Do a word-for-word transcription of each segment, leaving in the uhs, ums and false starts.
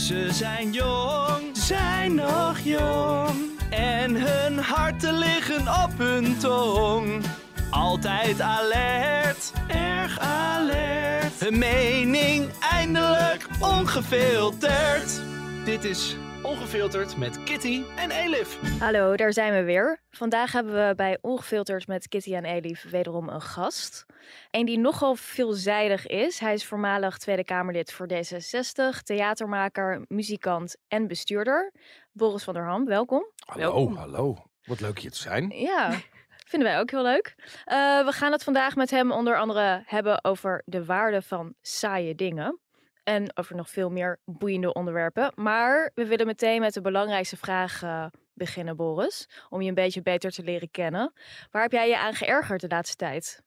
Ze zijn jong, zijn nog jong. En hun harten liggen op hun tong. Altijd alert, erg alert. Hun mening eindelijk ongefilterd. Dit is Ongefilterd met Kitty en Elif. Hallo, daar zijn we weer. Vandaag hebben we bij Ongefilterd met Kitty en Elif wederom een gast. Een die nogal veelzijdig is. Hij is voormalig Tweede Kamerlid voor D zesenzestig, theatermaker, muzikant en bestuurder. Boris van der Ham, welkom. Hallo, welkom. hallo. Wat leuk je te zijn. Ja, vinden wij ook heel leuk. Uh, we gaan het vandaag met hem onder andere hebben over de waarde van saaie dingen. En over nog veel meer boeiende onderwerpen. Maar we willen meteen met de belangrijkste vraag uh, beginnen, Boris. Om je een beetje beter te leren kennen. Waar heb jij je aan geërgerd de laatste tijd?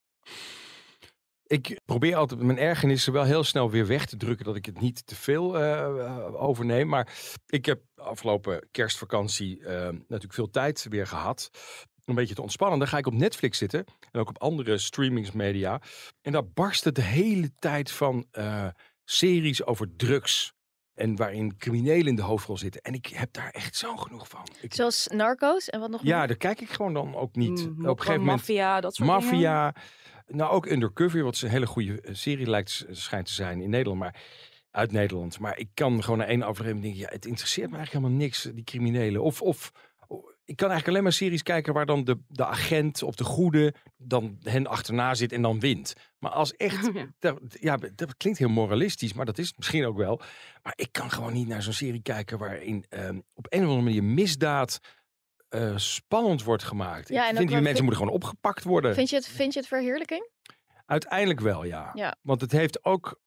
Ik probeer altijd mijn ergernissen wel heel snel weer weg te drukken. Dat ik het niet te veel uh, overneem. Maar ik heb afgelopen kerstvakantie uh, natuurlijk veel tijd weer gehad. Een beetje te ontspannen. Dan ga ik op Netflix zitten. En ook op andere streamingsmedia. En daar barst het de hele tijd van... Uh, series over drugs. En waarin criminelen in de hoofdrol zitten. En ik heb daar echt zo genoeg van. Ik... Zoals Narcos en wat nog meer? Ja, daar kijk ik gewoon dan ook niet. Mm, op een gegeven moment. Maffia, dat soort Maffia. Dingen. Nou, ook Undercover. Wat een hele goede serie lijkt, schijnt te zijn in Nederland. Maar uit Nederland. Maar ik kan gewoon naar één aflevering denken. Ja, het interesseert me eigenlijk helemaal niks. Die criminelen. Of... of ik kan eigenlijk alleen maar series kijken waar dan de, de agent of de goede dan hen achterna zit en dan wint. Maar als echt, Ja. dat, ja, dat klinkt heel moralistisch, maar dat is het misschien ook wel. Maar ik kan gewoon niet naar zo'n serie kijken waarin um, op een of andere manier misdaad uh, spannend wordt gemaakt. Ja, ik vind die mensen moeten gewoon opgepakt worden. Vind je het, vind je het verheerlijking? Uiteindelijk wel, ja. ja. Want het heeft ook...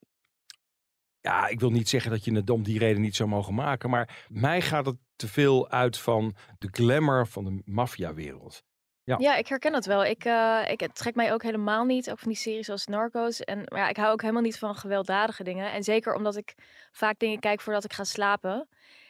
Ja, ik wil niet zeggen dat je het om die reden niet zou mogen maken. Maar mij gaat het te veel uit van de glamour van de maffiawereld. Ja. ja, ik herken dat wel. Ik, uh, ik, het trekt mij ook helemaal niet. Ook van die series als Narcos. En maar ja, ik hou ook helemaal niet van gewelddadige dingen. En zeker omdat ik vaak dingen kijk voordat ik ga slapen.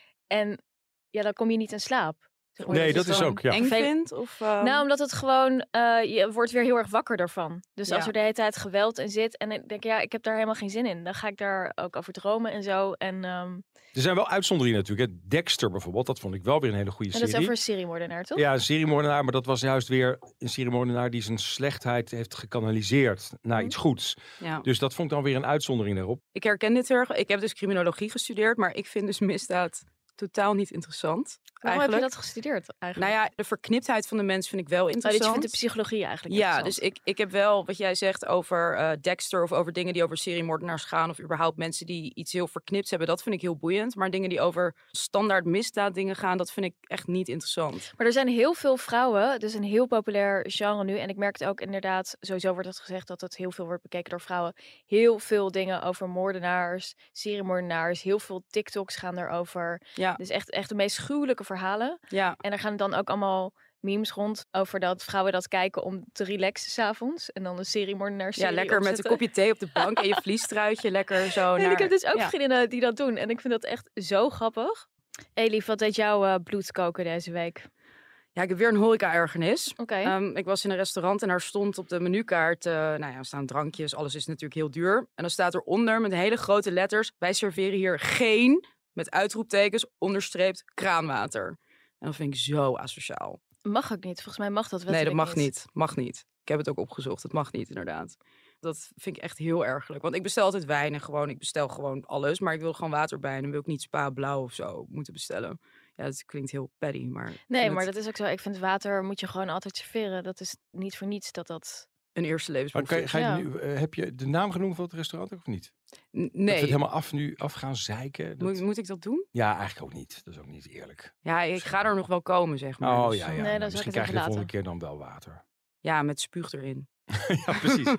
En ja, dan kom je niet in slaap. Nee, dat is ook, ja. Eng vindt? Of, uh... Nou, omdat het gewoon, uh, je wordt weer heel erg wakker daarvan. Dus ja. als er de hele tijd geweld in zit en ik denk, ja, ik heb daar helemaal geen zin in. Dan ga ik daar ook over dromen en zo. En, um... Er zijn wel uitzonderingen natuurlijk. Hè. Dexter bijvoorbeeld, dat vond ik wel weer een hele goede serie. serie. En dat is over een seriemoordenaar, toch? Ja, een seriemoordenaar, maar dat was juist weer een seriemoordenaar die zijn slechtheid heeft gekanaliseerd naar hm. iets goeds. Ja. Dus dat vond ik dan weer een uitzondering daarop. Ik herken dit heel erg. Ik heb dus criminologie gestudeerd, maar ik vind dus misdaad totaal niet interessant. Waarom eigenlijk. heb je dat gestudeerd eigenlijk? Nou ja, de verkniptheid van de mens vind ik wel interessant. Oh, je vindt de psychologie eigenlijk Ja, dus ik, ik heb wel wat jij zegt over uh, Dexter of over dingen die over seriemoordenaars gaan of überhaupt mensen die iets heel verknipt hebben, dat vind ik heel boeiend. Maar dingen die over standaard misdaad dingen gaan, dat vind ik echt niet interessant. Maar er zijn heel veel vrouwen, het is een heel populair genre nu en ik merk het ook inderdaad, sowieso wordt het gezegd dat het heel veel wordt bekeken door vrouwen. Heel veel dingen over moordenaars, seriemoordenaars, heel veel TikToks gaan erover. Ja. Dus echt, echt de meest gruwelijke verhalen. Ja. En er gaan dan ook allemaal memes rond over dat vrouwen dat kijken om te relaxen 's avonds. En dan een seriemoordenaar serie Ja, lekker opzetten. met een kopje thee op de bank en je vliestruitje lekker zo en naar... ik heb dus ook ja. vriendinnen die dat doen. En ik vind dat echt zo grappig. Elif, wat deed jouw uh, bloed koken deze week? Ja, ik heb weer een horeca-ergernis. Oké. Okay. Um, ik was in een restaurant en daar stond op de menukaart... Uh, nou ja, er staan drankjes, alles is natuurlijk heel duur. En dan staat eronder met hele grote letters... wij serveren hier geen, met uitroeptekens, onderstreept, kraanwater. En dat vind ik zo asociaal. Mag ook niet. Volgens mij mag dat wel. Nee, dat mag niet. niet. Mag niet. Ik heb het ook opgezocht. Het mag niet, inderdaad. Dat vind ik echt heel ergerlijk. Want ik bestel altijd wijn en gewoon, ik bestel gewoon alles. Maar ik wil gewoon water bij en dan wil ik niet Spa Blauw of zo moeten bestellen. Ja, dat klinkt heel paddy, maar... Nee, maar het... dat is ook zo. Ik vind water moet je gewoon altijd serveren. Dat is niet voor niets dat dat... Een eerste levensbehoefte. Ga je ja. nu, uh, heb je de naam genoemd van het restaurant of niet? N- nee. Dat we het helemaal af nu af gaan zeiken. Dat... Moet, moet ik dat doen? Ja, eigenlijk ook niet. Dat is ook niet eerlijk. Ja, ik ga er nog wel komen, zeg maar. Oh dus, ja, ja. Nee, Nou, dan misschien zou ik krijg het je de even volgende keer dan wel water. Ja, met spuug erin. Ja, precies.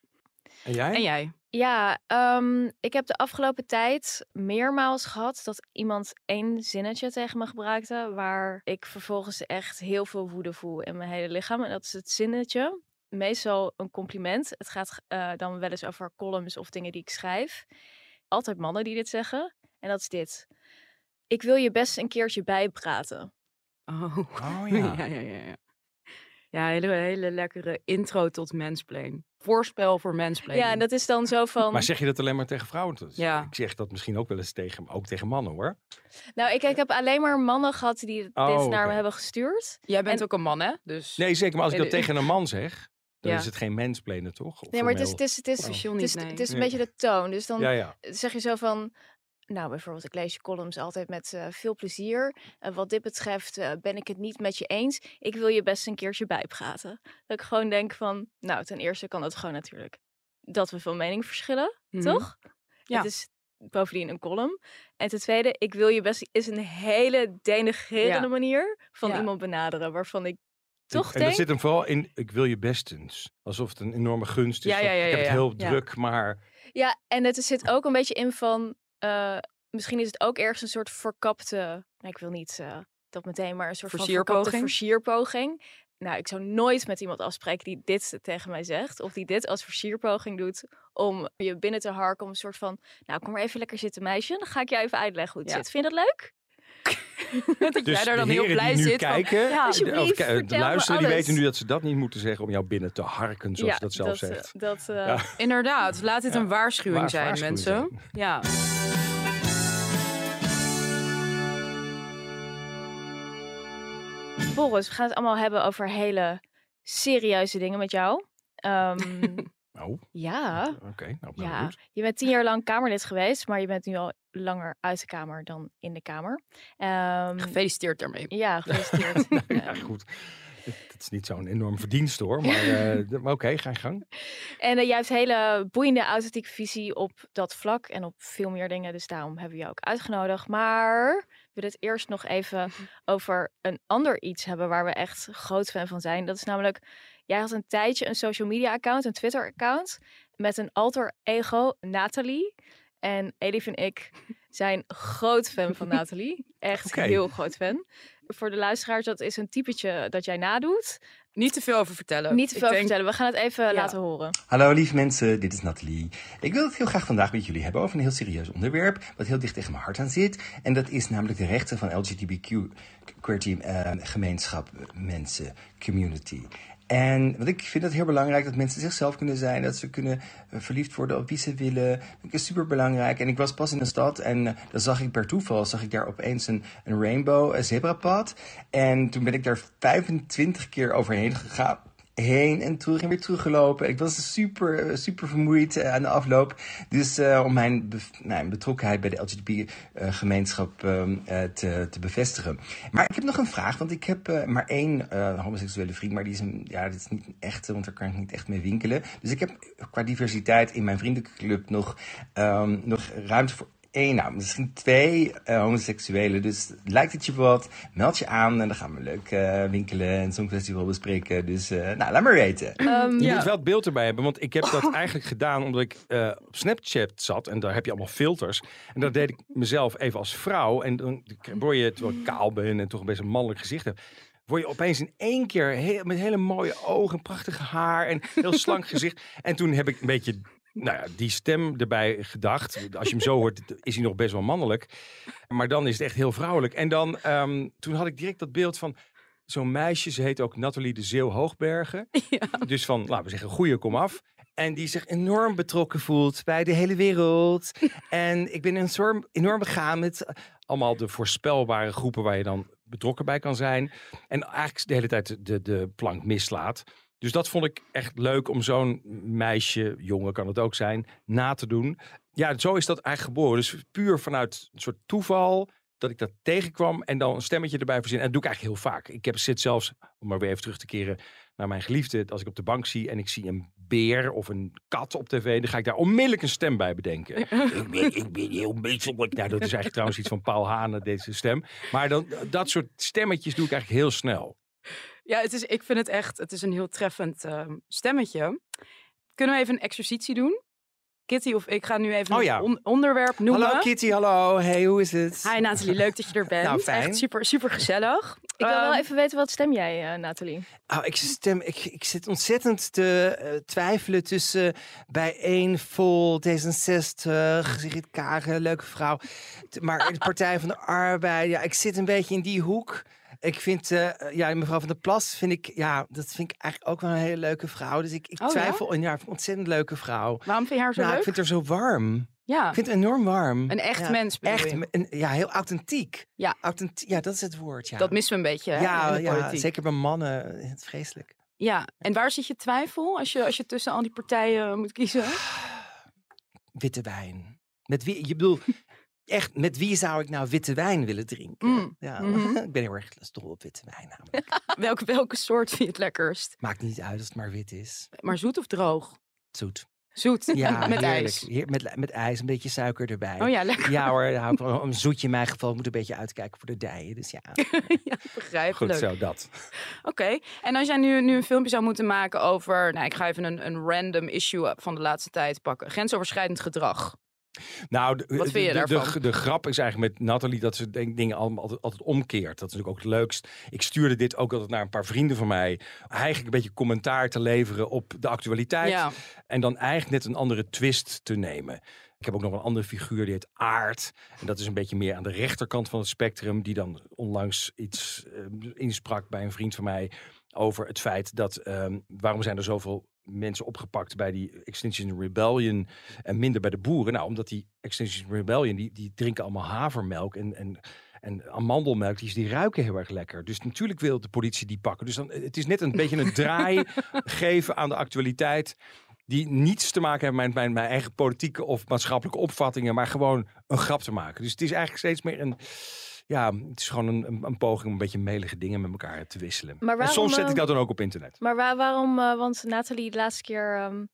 En jij? En jij? Ja, um, ik heb de afgelopen tijd meermaals gehad dat iemand één zinnetje tegen me gebruikte, waar ik vervolgens echt heel veel woede voel in mijn hele lichaam. En dat is het zinnetje. Meestal een compliment. Het gaat uh, dan wel eens over columns of dingen die ik schrijf. Altijd mannen die dit zeggen. En dat is dit. Ik wil je best een keertje bijpraten. Oh, oh ja. ja, ja, ja, ja. Ja, hele, hele lekkere intro tot mansplain. Voorspel voor mansplaining. Ja, en dat is dan zo van... Maar zeg je dat alleen maar tegen vrouwen? Dus Ja. Ik zeg dat misschien ook wel eens tegen, ook tegen mannen, hoor. Nou, ik, ik heb alleen maar mannen gehad die dit Oh, naar oké. me hebben gestuurd. Jij bent En- ook een man, hè? Dus Nee, zeker. Maar als ik dat Nee, tegen een man zeg, dan Ja. is het geen mansplainen, toch? Of Nee, maar het is, formeel. het is, het is, officieel het niet, is, nee. het is een Nee. beetje de toon. Dus dan Ja, ja. zeg je zo van... Nou, bijvoorbeeld, ik lees je columns altijd met eh, veel plezier. En wat dit betreft eh, ben ik het niet met je eens. Ik wil je best een keertje bijpraten. Dat ik gewoon denk van... Nou, ten eerste kan het gewoon natuurlijk... dat we van mening verschillen, Mhm. toch? Ja. Het is bovendien een column. En ten tweede, ik wil je best... is een hele denigrerende Ja. manier van Ja. iemand benaderen. Waarvan ik toch en denk... dat zit hem vooral in, ik wil je bestens. Alsof het een enorme gunst is. Ja, van, ja, ja, ik heb ja, het ja. heel Ja. druk, maar... Ja, en het zit ook een beetje in van... eh, misschien is het ook ergens een soort verkapte... Nou, ik wil niet eh, dat meteen, maar een soort van verkapte Versierpoging? versierpoging. Nou, ik zou nooit met iemand afspreken die dit tegen mij zegt. Of die dit als versierpoging doet om je binnen te harken. Om een soort van, nou kom maar even lekker zitten meisje. Dan ga ik jou even uitleggen hoe het Ja. zit. Vind je dat leuk? dat Dus jij daar dan de heel heren blij die nu zit van... kijken, Ja, de, alsjeblieft, of, ki- de vertel me luisteren, die alles. weten nu dat ze dat niet moeten zeggen om jou binnen te harken, zoals je dat zelf dat, zegt. eh, dat, eh, Ja. Inderdaad, laat dit Ja. een waarschuwing Waar- zijn, waarschuwing mensen. zijn. Ja. Boris, we gaan het allemaal hebben over hele serieuze dingen met jou. Ehm, Oh, ja, oké. Nou, ben ja, benieuwd. je bent tien jaar lang Kamerlid geweest, maar je bent nu al langer uit de Kamer dan in de Kamer. Ehm, Gefeliciteerd daarmee. ja, gefeliciteerd. Nou, ja, Ehm, goed. Dat is niet zo'n enorm verdienst, hoor. Maar, eh, d- maar oké, ga je gang. En uh, jij hebt hele boeiende authentieke visie op dat vlak en op veel meer dingen. Dus daarom hebben we jou ook uitgenodigd. Maar we willen het eerst nog even over een ander iets hebben waar we echt groot fan van zijn. Dat is namelijk, jij had een tijdje een social media account, een Twitter account, met een alter ego, Nathalie. En Elif en ik zijn groot fan van Nathalie. Echt Oké. heel groot fan. Voor de luisteraars, dat is een typetje dat jij nadoet. Niet te veel over vertellen. Niet te Ik veel denk- vertellen, we gaan het even Ja. laten horen. Hallo lieve mensen, dit is Nathalie. Ik wil het heel graag vandaag met jullie hebben over een heel serieus onderwerp wat heel dicht tegen mijn hart aan zit. En dat is namelijk de rechten van L G B T Q queerty uh, gemeenschap, mensen, community. En want ik vind het heel belangrijk dat mensen zichzelf kunnen zijn, dat ze kunnen uh, verliefd worden op wie ze willen. Dat is super belangrijk. En ik was pas in een stad en uh, dan zag ik per toeval, zag ik daar opeens een, een rainbow een zebrapad. En toen ben ik daar vijfentwintig keer overheen gegaan. Heen en terug en weer teruggelopen. Ik was super, super vermoeid uh, aan de afloop. Dus uh, om mijn, be mijn betrokkenheid bij de L G B T-gemeenschap uh, uh, te, te bevestigen. Maar ik heb nog een vraag, want ik heb uh, maar één uh, homoseksuele vriend. Maar die is, een, ja, dit is niet een echte, want daar kan ik niet echt mee winkelen. Dus ik heb qua diversiteit in mijn vriendenclub nog, um, nog ruimte voor één, nou, misschien twee uh, homoseksuelen. Dus lijkt het je wat, meld je aan en dan gaan we leuk uh, winkelen en Songfestival bespreken. Dus uh, nou, laat maar weten. Ehm, Je Ja. moet wel het beeld erbij hebben, want ik heb dat eigenlijk gedaan omdat ik uh, op Snapchat zat en daar heb je allemaal filters. En dat deed ik mezelf even als vrouw en dan word je, terwijl ik kaal ben en toch een best een mannelijk gezicht heb, word je opeens in één keer heel, met hele mooie ogen, prachtig haar en heel slank gezicht. En toen heb ik een beetje, nou ja, die stem erbij gedacht. Als je hem zo hoort, is hij nog best wel mannelijk. Maar dan is het echt heel vrouwelijk. En dan, um, toen had ik direct dat beeld van zo'n meisje. Ze heet ook Nathalie de Zeeuw Hoogbergen. Ja. Dus van, laten we zeggen, goeie, kom af. En die zich enorm betrokken voelt bij de hele wereld. En ik ben enorm, enorm begaan met allemaal de voorspelbare groepen waar je dan betrokken bij kan zijn. En eigenlijk de hele tijd de, de, de plank mislaat. Dus dat vond ik echt leuk om zo'n meisje, jongen kan het ook zijn, na te doen. Ja, zo is dat eigenlijk geboren. Dus puur vanuit een soort toeval dat ik dat tegenkwam en dan een stemmetje erbij verzinnen. En dat doe ik eigenlijk heel vaak. Ik heb zit zelfs, om maar weer even terug te keren naar mijn geliefde, als ik op de bank zie en ik zie een beer of een kat op tv, dan ga ik daar onmiddellijk een stem bij bedenken. ik, ben, ik ben heel menselijk. Nou, dat is eigenlijk trouwens iets van Paul Hane, deze stem. Maar dan, dat soort stemmetjes doe ik eigenlijk heel snel. Ja, het is, ik vind het echt, het is een heel treffend uh, stemmetje. Kunnen we even een exercitie doen? Kitty of ik ga nu even Oh ja. een on- onderwerp noemen. Hallo Kitty, hallo. Hey, hoe is het? Hi Nathalie, leuk dat je er bent. Nou, fijn. Echt super, super gezellig. Ik wil wel Ehm, even weten, wat stem jij, uh, Nathalie? Oh, ik, stem, ik, ik zit ontzettend te uh, twijfelen tussen uh, Bijeen, Vol, D zesenzestig, Sigrid Kaag, leuke vrouw. T- Maar de Partij van de Arbeid, ja, ik zit een beetje in die hoek. Ik vind, uh, ja, mevrouw Van der Plas vind ik, ja, dat vind ik eigenlijk ook wel een hele leuke vrouw. Dus ik, ik Oh, twijfel, ja? ja, een ontzettend leuke vrouw. Waarom vind je haar zo nou, leuk? Ik vind haar zo warm. Ja. Ik vind het enorm warm. Een echt ja, mens bedoel echt, je? een, ja, heel authentiek. Ja. Authentiek, ja, dat is het woord. Ja. Dat missen we een beetje, hè, ja, in de ja, politiek. zeker bij mannen. Het is vreselijk. Ja, en waar zit je twijfel als je, als je tussen al die partijen moet kiezen? Witte wijn. Met wie, je bedoel, echt, met wie zou ik nou witte wijn willen drinken? Mm. Ja, Mm-hmm. ik ben heel erg dol op witte wijn namelijk. welke, welke soort vind je het lekkerst? Maakt niet uit als het maar wit is. Maar zoet of droog? Zoet. Zoet, Ja, met heerlijk. ijs. Heer, met, met ijs, een beetje suiker erbij. Oh ja, lekker. Ja hoor, hou ik wel, een zoetje in mijn geval. Ik moet een beetje uitkijken voor de dijen. Dus ja, Ja, begrijpelijk. Goed zo, dat. Oké, okay. En als jij nu, nu een filmpje zou moeten maken over... Nou, ik ga even een, een random issue van de laatste tijd pakken. Grensoverschrijdend gedrag. Nou, de, Wat vind je de, daarvan? De, de grap is eigenlijk met Nathalie dat ze denk, dingen allemaal altijd, altijd omkeert. Dat is natuurlijk ook het leukst. Ik stuurde dit ook altijd naar een paar vrienden van mij. Eigenlijk een beetje commentaar te leveren op de actualiteit. Ja. En dan eigenlijk net een andere twist te nemen. Ik heb ook nog een andere figuur, die heet Aard. En dat is een beetje meer aan de rechterkant van het spectrum. Die dan onlangs iets uh, insprak bij een vriend van mij over het feit dat... Um, waarom zijn er zoveel mensen opgepakt bij die Extinction Rebellion en minder bij de boeren? Nou, omdat die Extinction Rebellion, die, die drinken allemaal havermelk en, en, en amandelmelk. Die, die ruiken heel erg lekker. Dus natuurlijk wil de politie die pakken. Dus dan, het is net een beetje een draai geven aan de actualiteit... die niets te maken hebben met mijn, mijn eigen politieke of maatschappelijke opvattingen, maar gewoon een grap te maken. Dus het is eigenlijk steeds meer een... Ja, het is gewoon een, een, een poging om een beetje melige dingen met elkaar te wisselen. Maar waarom, en soms zet uh, ik dat dan ook op internet. Maar waar, waarom, uh, want Nathalie, de laatste keer um,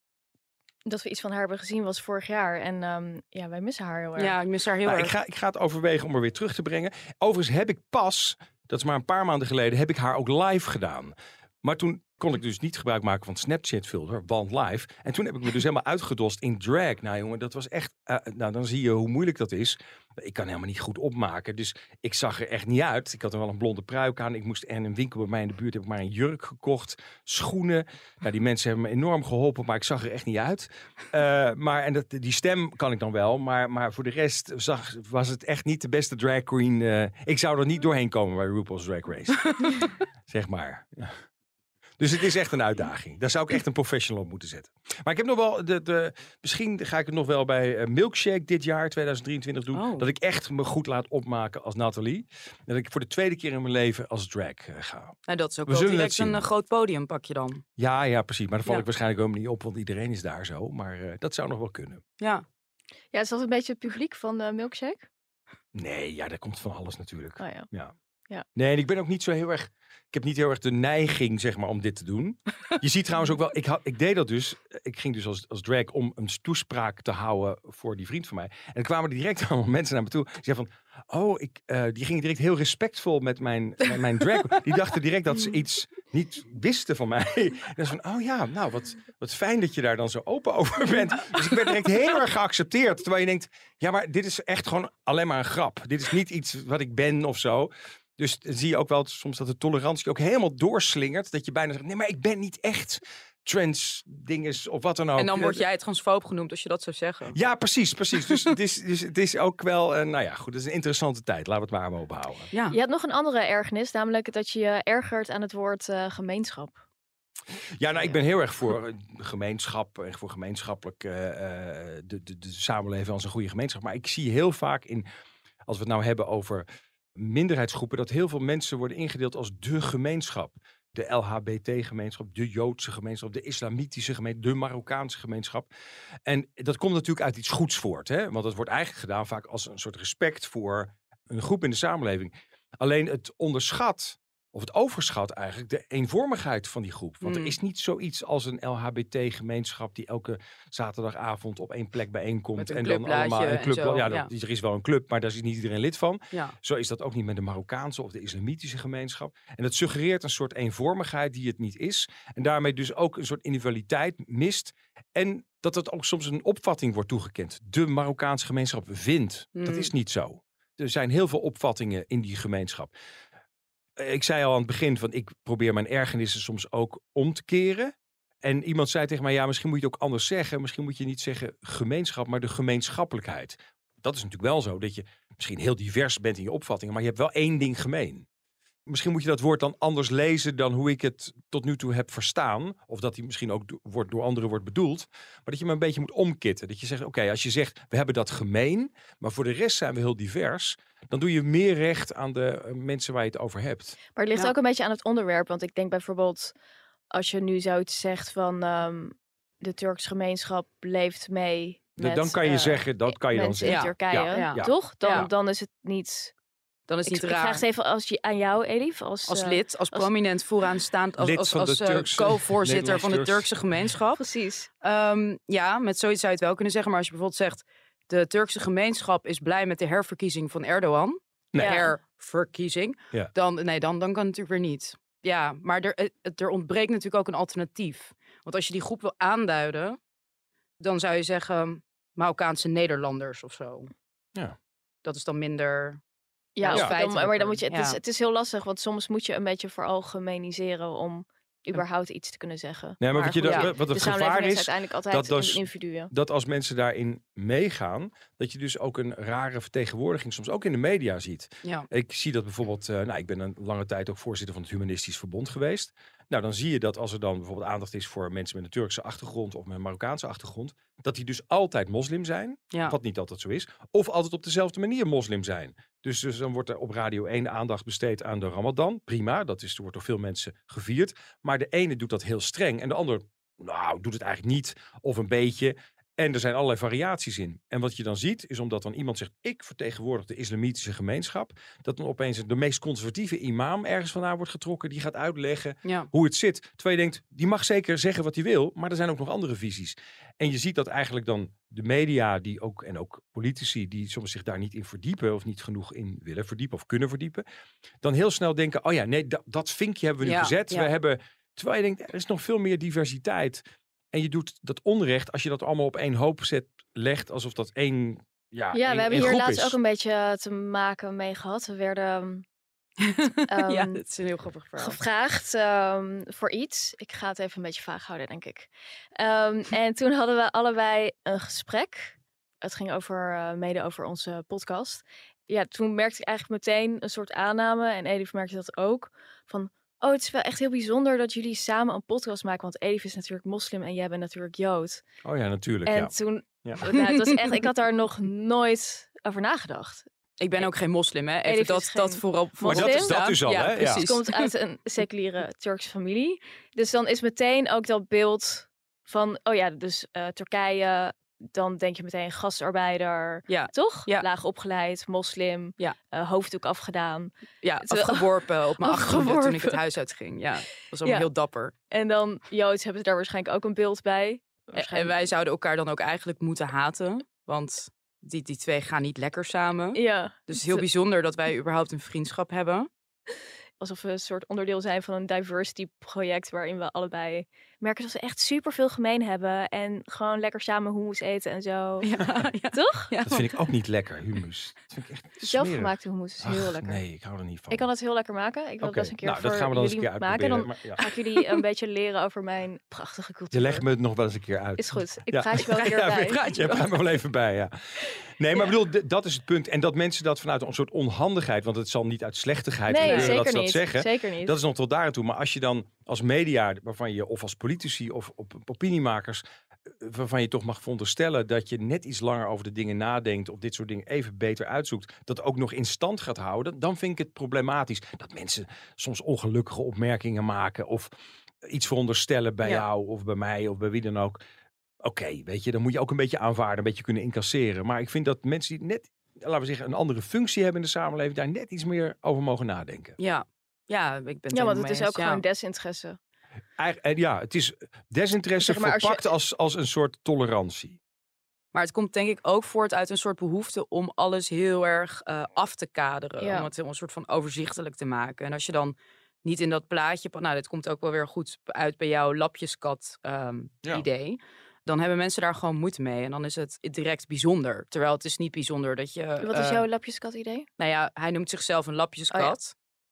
dat we iets van haar hebben gezien was vorig jaar. En um, ja, wij missen haar heel erg. Ja, ik mis haar heel nou, erg. Ik ga, ik ga het overwegen om haar weer terug te brengen. Overigens heb ik pas, dat is maar een paar maanden geleden, heb ik haar ook live gedaan. Maar toen kon ik dus niet gebruik maken van het Snapchat-filter, want live. En toen heb ik me dus helemaal uitgedost in drag. Nou jongen, dat was echt... Uh, nou, dan zie je hoe moeilijk dat is. Ik kan helemaal niet goed opmaken. Dus ik zag er echt niet uit. Ik had er wel een blonde pruik aan. Ik moest en in een winkel bij mij in de buurt heb ik maar een jurk gekocht. Schoenen. Nou, die mensen hebben me enorm geholpen, maar ik zag er echt niet uit. Uh, maar en dat, die stem kan ik dan wel. Maar, maar voor de rest zag, was het echt niet de beste drag queen. Uh, ik zou er niet doorheen komen bij RuPaul's Drag Race. Zeg maar. Ja. Dus het is echt een uitdaging. Daar zou ik echt een professional op moeten zetten. Maar ik heb nog wel, de, de, misschien ga ik het nog wel bij uh, Milkshake dit jaar, tweeduizend drieëntwintig doen. Oh. Dat ik echt me goed laat opmaken als Nathalie. Dat ik voor de tweede keer in mijn leven als drag uh, ga. Nou, dat is ook We wel zullen direct het zien. een uh, groot podium pak je dan. Ja, ja, precies. Maar dan val Ja. ik waarschijnlijk ook niet op, want iedereen is daar zo. Maar uh, dat zou nog wel kunnen. Ja. Ja, is dat een beetje het publiek van de Milkshake? Nee, ja, daar komt van alles natuurlijk. Oh ja. Ja. Ja. Nee, en ik ben ook niet zo heel erg... Ik heb niet heel erg de neiging, zeg maar, om dit te doen. Je ziet trouwens ook wel... Ik, had, ik deed dat dus... Ik ging dus als, als drag om een toespraak te houden voor die vriend van mij. En er kwamen direct allemaal mensen naar me toe. Die zeiden van... Oh, ik, uh, die gingen direct heel respectvol met mijn, met mijn drag. Die dachten direct dat ze iets niet wisten van mij. En dan van, oh ja, nou, wat, wat fijn dat je daar dan zo open over bent. Dus ik werd direct heel erg geaccepteerd. Terwijl je denkt, ja, maar dit is echt gewoon alleen maar een grap. Dit is niet iets wat ik ben of zo. Dus dan zie je ook wel soms dat de tolerantie ook helemaal doorslingert. Dat je bijna zegt, nee, maar ik ben niet echt trans dinges of wat dan ook. En dan word jij het transfoob genoemd als je dat zou zeggen. Ja, precies, precies. Dus het is, dus het is ook wel, uh, nou ja, goed, het is een interessante tijd. Laten we het maar open houden. Ja. Je had nog een andere ergernis, namelijk dat je je ergert aan het woord uh, gemeenschap. Ja, nou, ik ben heel erg voor gemeenschap, en voor gemeenschappelijk uh, de, de, de samenleving als een goede gemeenschap. Maar ik zie heel vaak in, als we het nou hebben over minderheidsgroepen, dat heel veel mensen worden ingedeeld als de gemeenschap. De L H B T-gemeenschap, de Joodse gemeenschap, de islamitische gemeenschap, de Marokkaanse gemeenschap. En dat komt natuurlijk uit iets goeds voort. Hè? Want dat wordt eigenlijk gedaan vaak als een soort respect voor een groep in de samenleving. Alleen het onderschat, of het overschat eigenlijk, de eenvormigheid van die groep. Want Mm. er is niet zoiets als een L H B T-gemeenschap die elke zaterdagavond op één plek bijeenkomt. Met een en dan clubblaadje allemaal een en club. zo, Ja, ja. dat, er is wel een club, maar daar is niet iedereen lid van. Ja. Zo is dat ook niet met de Marokkaanse of de islamitische gemeenschap. En dat suggereert een soort eenvormigheid die het niet is. En daarmee dus ook een soort individualiteit mist. En dat het ook soms een opvatting wordt toegekend. De Marokkaanse gemeenschap vindt. Mm. Dat is niet zo. Er zijn heel veel opvattingen in die gemeenschap. Ik zei al aan het begin van ik probeer mijn ergernissen soms ook om te keren. En iemand zei tegen mij, ja, misschien moet je het ook anders zeggen. Misschien moet je niet zeggen gemeenschap, maar de gemeenschappelijkheid. Dat is natuurlijk wel zo, dat je misschien heel divers bent in je opvattingen, maar je hebt wel één ding gemeen. misschien moet je dat woord dan anders lezen dan hoe ik het tot nu toe heb verstaan. Of dat die misschien ook do- wordt, door anderen wordt bedoeld. Maar dat je me een beetje moet omkitten. Dat je zegt, oké, okay, als je zegt, we hebben dat gemeen, maar voor de rest zijn we heel divers. Dan doe je meer recht aan de uh, mensen waar je het over hebt. Maar het ligt Ja. ook een beetje aan het onderwerp. Want ik denk bijvoorbeeld, als je nu zoiets zegt van um, de Turkse gemeenschap leeft mee met, dan kan je uh, zeggen, dat kan je dan mensen zeggen. in Turkije, Ja, ja. Ja. toch? Dan, Ja. dan is het niet... Dan is het Ik, niet ik raar. vraag het even als je, aan jou, Elif. Als, Als uh, lid, als als- prominent vooraanstaand, als, Lid als, van de als, eh, Turkse- co-voorzitter van de Nederlands-Turks. Turkse gemeenschap. Precies. Ehm, ja, met zoiets zou je het wel kunnen zeggen. Maar als je bijvoorbeeld zegt, de Turkse gemeenschap is blij met de herverkiezing van Erdogan. Nee. Ja. Herverkiezing. Ja. Dan, nee, dan, dan kan het natuurlijk weer niet. Ja, maar er, eh, het- er ontbreekt natuurlijk ook een alternatief. Want als je die groep wil aanduiden, dan zou je zeggen Marokkaanse Nederlanders of zo. Ja. Dat is dan minder... Ja, Ja, of ja. dan, maar dan feitelijker. moet je, het, is, Ja. het is heel lastig, want soms moet je een beetje veralgemeniseren om überhaupt iets te kunnen zeggen. Nee, maar wat, je goed, dan- ja, wat de het gevaar samenleving is is, uiteindelijk altijd dat dus- individuen. dat als mensen daarin meegaan, dat je dus ook een rare vertegenwoordiging soms ook in de media ziet. Ja. Ik zie dat bijvoorbeeld, uh, nou, ik ben een lange tijd ook voorzitter van het Humanistisch Verbond geweest. Nou, dan zie je dat als er dan bijvoorbeeld aandacht is voor mensen met een Turkse achtergrond of met een Marokkaanse achtergrond, dat die dus altijd moslim zijn, Ja. wat niet altijd zo is, of altijd op dezelfde manier moslim zijn. Dus, dus dan wordt er op Radio één aandacht besteed aan de Ramadan. Prima, dat is, er wordt door veel mensen gevierd. Maar de ene doet dat heel streng en de ander, nou, doet het eigenlijk niet of een beetje. En er zijn allerlei variaties in. En wat je dan ziet, is omdat dan iemand zegt, ik vertegenwoordig de islamitische gemeenschap, dat dan opeens de meest conservatieve imam ergens vandaan wordt getrokken, die gaat uitleggen Ja. hoe het zit. Terwijl je denkt, die mag zeker zeggen wat hij wil, maar er zijn ook nog andere visies. En je ziet dat eigenlijk dan de media die ook, en ook politici die soms zich daar niet in verdiepen of niet genoeg in willen verdiepen of kunnen verdiepen, dan heel snel denken, oh ja, nee, dat, dat vinkje hebben we nu Ja, gezet. ja. We hebben, terwijl je denkt, er is nog veel meer diversiteit. En je doet dat onrecht als je dat allemaal op één hoop zet, legt, alsof dat één, ja, Ja, één, we hebben één hier groep laatst is. ook een beetje te maken mee gehad. We werden Ehm, ja, dat is een heel grappig verhaal. gevraagd ehm, voor iets. Ik ga het even een beetje vaag houden, denk ik. Ehm, en toen hadden we allebei een gesprek. Het ging over, eh, mede over onze podcast. Ja, toen merkte ik eigenlijk meteen een soort aanname. En Elif merkte dat ook. Van, oh, het is wel echt heel bijzonder dat jullie samen een podcast maken. Want Elif is natuurlijk moslim en jij bent natuurlijk Jood. Oh ja, natuurlijk. En ja. toen, Ja. nou, het was echt, ik had daar nog nooit over nagedacht. Ik ben ook geen moslim, hè? Even Elif is dat, dat geen voorop Maar dat is dat dus al, ja, hè? Ja. Het Precies. komt uit een seculiere Turkse familie. Dus dan is meteen ook dat beeld van, oh ja, dus uh, Turkije, dan denk je meteen gastarbeider, Ja, toch? Ja. Laag opgeleid, moslim, Ja. uh, hoofddoek afgedaan. ja Terwijl- afgeworpen op mijn achtergrond toen ik Afgeworpen. het huis uitging. Ja, dat was allemaal Ja. heel dapper. En dan Joods hebben ze daar waarschijnlijk ook een beeld bij. En, en Waarschijnlijk- wij zouden elkaar dan ook eigenlijk moeten haten. Want die, die twee gaan niet lekker samen. Ja, Dus het is heel bijzonder dat wij überhaupt een vriendschap hebben. alsof we een soort onderdeel zijn van een diversity project waarin we allebei merken dat we echt superveel gemeen hebben en gewoon lekker samen hummus eten en zo. Ja, ja. Toch? Ja. Dat vind ik ook niet lekker, hummus. Dat vind ik echt smerig. Zelfgemaakte hummus is heel Ach, lekker. Nee, ik hou er niet van. Ik kan het heel lekker maken. Ik wil Oké, het best een keer nou, voor dat gaan we dan eens een jullie keer maken. uitproberen. Dan maar, ja. ga ik jullie een beetje leren over mijn prachtige cultuur. Je legt me het nog wel eens een keer uit. Is goed. Ik Ja. praat je wel weer Ja, bij. ik praat je, je praat me wel even bij, ja. Nee, maar ik bedoel, d- dat is het punt. En dat mensen dat vanuit een soort onhandigheid, want het zal niet uit slechtigheid Nee, gebeuren dat zeker ze dat niet. zeggen. Zeker niet. Dat is nog tot daar aan toe. Maar als je dan als media, waarvan je, of als politici of op, opiniemakers, eh, waarvan je toch mag veronderstellen dat je net iets langer over de dingen nadenkt, of dit soort dingen even beter uitzoekt, dat ook nog in stand gaat houden, dan vind ik het problematisch. Dat mensen soms ongelukkige opmerkingen maken of iets veronderstellen bij Ja. jou of bij mij of bij wie dan ook. Oké, weet je, dan moet je ook een beetje aanvaarden, een beetje kunnen incasseren. Maar ik vind dat mensen die net, laten we zeggen, een andere functie hebben in de samenleving, daar net iets meer over mogen nadenken. Ja. Ja, ik ben het Ja, want helemaal het is mee ook eens, gewoon ja. desinteresse. Eigen- en ja, het is desinteresse Zeg maar, als je- verpakt als, als een soort tolerantie. Maar het komt denk ik ook voort uit een soort behoefte om alles heel erg eh, af te kaderen. Ja. Om het een soort van overzichtelijk te maken. En als je dan niet in dat plaatje, nou dit komt ook wel weer goed uit bij jouw lapjeskat ehm, Ja. idee. Dan hebben mensen daar gewoon moeite mee. En dan is het direct bijzonder. Terwijl het is niet bijzonder dat je... Wat is eh, jouw lapjeskat idee? Nou ja, hij noemt zichzelf een lapjeskat.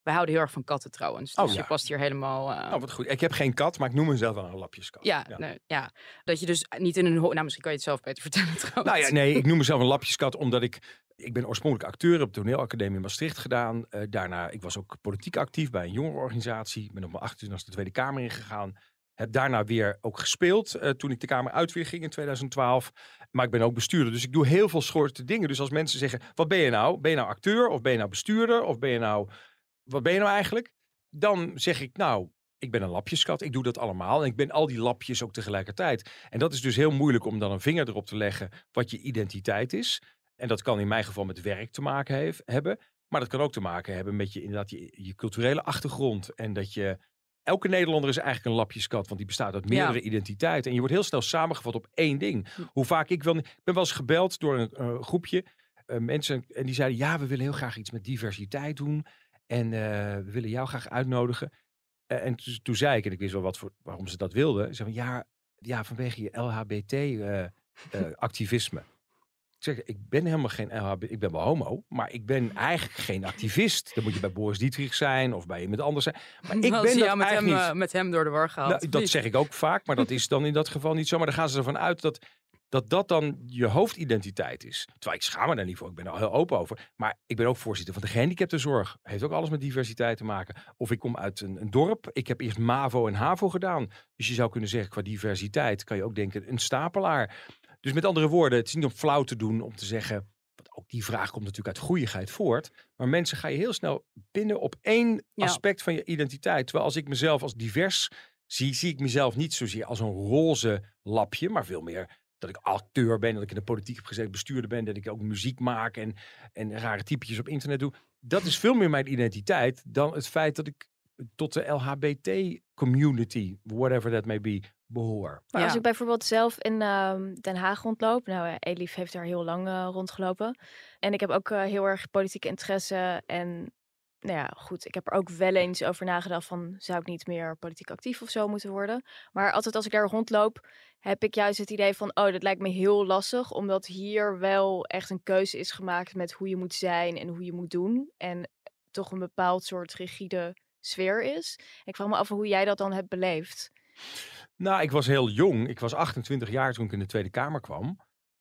Wij houden heel erg van katten trouwens. Dus Oh, ja. je past hier helemaal... Uh... Oh, wat goed. Ik heb geen kat, maar ik noem mezelf wel een lapjeskat. Ja, ja. Nee, ja, dat je dus niet in een... Ho- nou, misschien kan je het zelf beter vertellen trouwens. Nou ja, nee, ik noem mezelf een lapjeskat omdat ik... Ik ben oorspronkelijk acteur, heb de toneelacademie in Maastricht gedaan. Uh, daarna, ik was ook politiek actief bij een jongerenorganisatie. Ben op mijn achtentwintigste de Tweede Kamer ingegaan. Heb daarna weer ook gespeeld uh, toen ik de Kamer uit weer ging in tweeduizend twaalf. Maar ik ben ook bestuurder, dus ik doe heel veel soorten dingen. Dus als mensen zeggen, wat ben je nou? Ben je nou acteur of ben je nou bestuurder? Of ben je nou... Wat ben je nou eigenlijk? Dan zeg ik, nou, ik ben een lapjeskat. Ik doe dat allemaal. En ik ben al die lapjes ook tegelijkertijd. En dat is dus heel moeilijk om dan een vinger erop te leggen wat je identiteit is. En dat kan in mijn geval met werk te maken heeft, hebben. Maar dat kan ook te maken hebben met je, inderdaad, je, je culturele achtergrond. En dat je... Elke Nederlander is eigenlijk een lapjeskat, want die bestaat uit meerdere ja. identiteiten. En je wordt heel snel samengevat op één ding. Hoe vaak ik wel... Ik ben wel eens gebeld door een uh, groepje uh, mensen. En die zeiden, ja, we willen heel graag iets met diversiteit doen. En uh, we willen jou graag uitnodigen. Uh, en toen, toen zei ik, en ik wist wel wat voor, waarom ze dat wilden. Ze zeiden, ja, ja, vanwege je L H B T-activisme. Uh, uh, ik zeg, ik ben helemaal geen L H B T, ik ben wel homo, maar ik ben eigenlijk geen activist. Dan moet je bij Boris Dietrich zijn of bij iemand anders zijn. Maar ik ben dat met eigenlijk hem, niet. Uh, met hem door de war gehaald. Nou, dat zeg ik ook vaak, maar dat is dan in dat geval niet zo. Maar dan gaan ze ervan uit dat dat, dat dan je hoofdidentiteit is. Terwijl ik schaam me daar niet voor, ik ben er al heel open over. Maar ik ben ook voorzitter van de gehandicaptenzorg. Heeft ook alles met diversiteit te maken. Of ik kom uit een, een dorp. Ik heb eerst MAVO en HAVO gedaan. Dus je zou kunnen zeggen, qua diversiteit kan je ook denken een stapelaar. Dus met andere woorden, het is niet om flauw te doen om te zeggen, want ook die vraag komt natuurlijk uit goeieheid voort. Maar mensen ga je heel snel binnen op één ja. aspect van je identiteit. Terwijl als ik mezelf als divers zie, zie ik mezelf niet zozeer als een roze lapje, maar veel meer dat ik acteur ben, dat ik in de politiek heb gezeten, bestuurder ben, dat ik ook muziek maak en, en rare typetjes op internet doe. Dat is veel meer mijn identiteit dan het feit dat ik tot de L H B T-community, whatever that may be, behoor. Maar ja. als ik bijvoorbeeld zelf in uh, Den Haag rondloop, nou, uh, Elif heeft daar heel lang uh, rondgelopen. En ik heb ook uh, heel erg politieke interesse. En nou ja, goed, ik heb er ook wel eens over nagedacht van, zou ik niet meer politiek actief of zo moeten worden? Maar altijd als ik daar rondloop, heb ik juist het idee van, oh, dat lijkt me heel lastig. Omdat hier wel echt een keuze is gemaakt met hoe je moet zijn en hoe je moet doen. En toch een bepaald soort rigide sfeer is. Ik vraag me af hoe jij dat dan hebt beleefd. Nou, ik was heel jong. Ik was achtentwintig jaar toen ik in de Tweede Kamer kwam.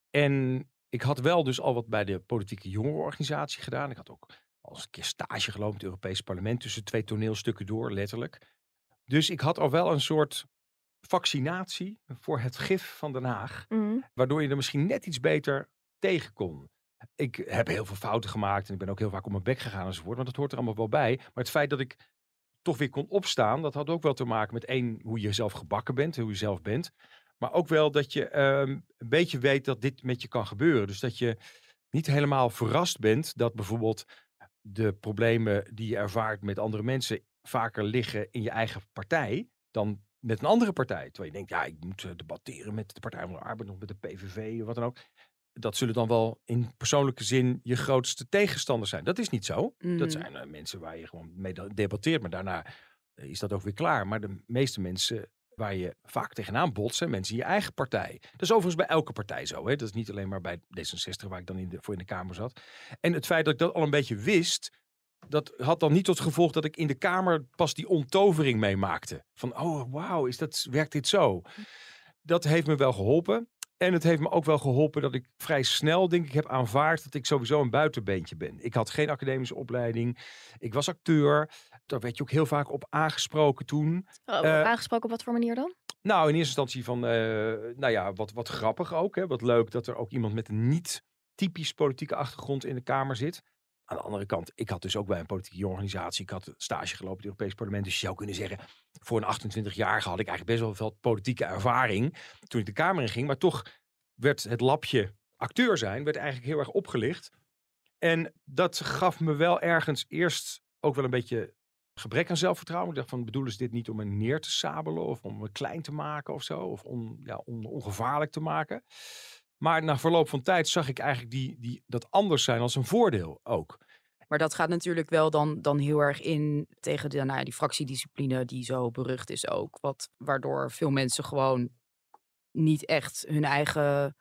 En ik had wel dus al wat bij de politieke jongerenorganisatie gedaan. Ik had ook al eens een keer stage gelopen in het Europese parlement tussen twee toneelstukken door, letterlijk. Dus ik had al wel een soort vaccinatie voor het gif van Den Haag. Mm. Waardoor je er misschien net iets beter tegen kon. Ik heb heel veel fouten gemaakt en ik ben ook heel vaak op mijn bek gegaan enzovoort. Maar dat hoort er allemaal wel bij. Maar het feit dat ik toch weer kon opstaan, dat had ook wel te maken met één, hoe je zelf gebakken bent, hoe je zelf bent. Maar ook wel dat je um, een beetje weet dat dit met je kan gebeuren. Dus dat je niet helemaal verrast bent dat bijvoorbeeld de problemen die je ervaart met andere mensen vaker liggen in je eigen partij dan met een andere partij. Terwijl je denkt, ja, ik moet uh, debatteren met de Partij van de Arbeid of met de P V V of wat dan ook. Dat zullen dan wel in persoonlijke zin je grootste tegenstanders zijn. Dat is niet zo. Mm. Dat zijn uh, mensen waar je gewoon mee debatteert. Maar daarna uh, is dat ook weer klaar. Maar de meeste mensen waar je vaak tegenaan botst, zijn mensen in je eigen partij. Dat is overigens bij elke partij zo. Hè? Dat is niet alleen maar bij D zesenzestig waar ik dan in de, voor in de Kamer zat. En het feit dat ik dat al een beetje wist, dat had dan niet tot gevolg dat ik in de Kamer pas die onttovering meemaakte. Van, oh wauw, is dat, werkt dit zo? Dat heeft me wel geholpen. En het heeft me ook wel geholpen dat ik vrij snel, denk ik, heb aanvaard dat ik sowieso een buitenbeentje ben. Ik had geen academische opleiding. Ik was acteur. Daar werd je ook heel vaak op aangesproken toen. Oh, uh, aangesproken op wat voor manier dan? Nou, in eerste instantie van, uh, nou ja, wat, wat grappig ook. Hè? Wat leuk dat er ook iemand met een niet typisch politieke achtergrond in de Kamer zit. Aan de andere kant, ik had dus ook bij een politieke organisatie, ik had stage gelopen in het Europees Parlement. Dus je zou kunnen zeggen, voor een achtentwintigjarige had ik eigenlijk best wel veel politieke ervaring toen ik de Kamer in ging. Maar toch werd het lapje acteur zijn, werd eigenlijk heel erg opgelicht. En dat gaf me wel ergens eerst ook wel een beetje gebrek aan zelfvertrouwen. Ik dacht van, bedoelen ze dit niet om me neer te sabelen of om me klein te maken of zo? Of on, ja, on, ongevaarlijk te maken? Maar na verloop van tijd zag ik eigenlijk die, die, dat anders zijn als een voordeel ook. Maar dat gaat natuurlijk wel dan, dan heel erg in tegen de, nou ja, die fractiediscipline die zo berucht is ook. Wat, waardoor veel mensen gewoon niet echt hun eigen,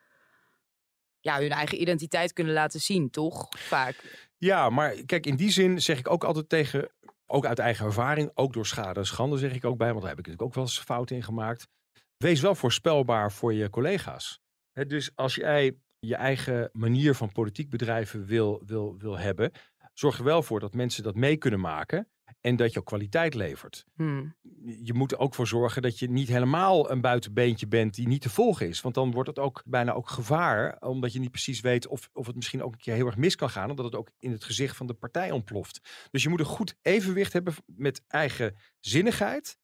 ja, hun eigen identiteit kunnen laten zien, toch? Vaak. Ja, maar kijk, in die zin zeg ik ook altijd tegen ook uit eigen ervaring, ook door schade en schande zeg ik ook bij, want daar heb ik natuurlijk ook wel eens fouten in gemaakt. Wees wel voorspelbaar voor je collega's. He, dus als jij je eigen manier van politiek bedrijven wil, wil, wil hebben, zorg er wel voor dat mensen dat mee kunnen maken en dat je ook kwaliteit levert. Hmm. Je moet er ook voor zorgen dat je niet helemaal een buitenbeentje bent die niet te volgen is. Want dan wordt het ook bijna ook gevaar, omdat je niet precies weet of, of het misschien ook een keer heel erg mis kan gaan, omdat het ook in het gezicht van de partij ontploft. Dus je moet een goed evenwicht hebben met eigen zinnigheid.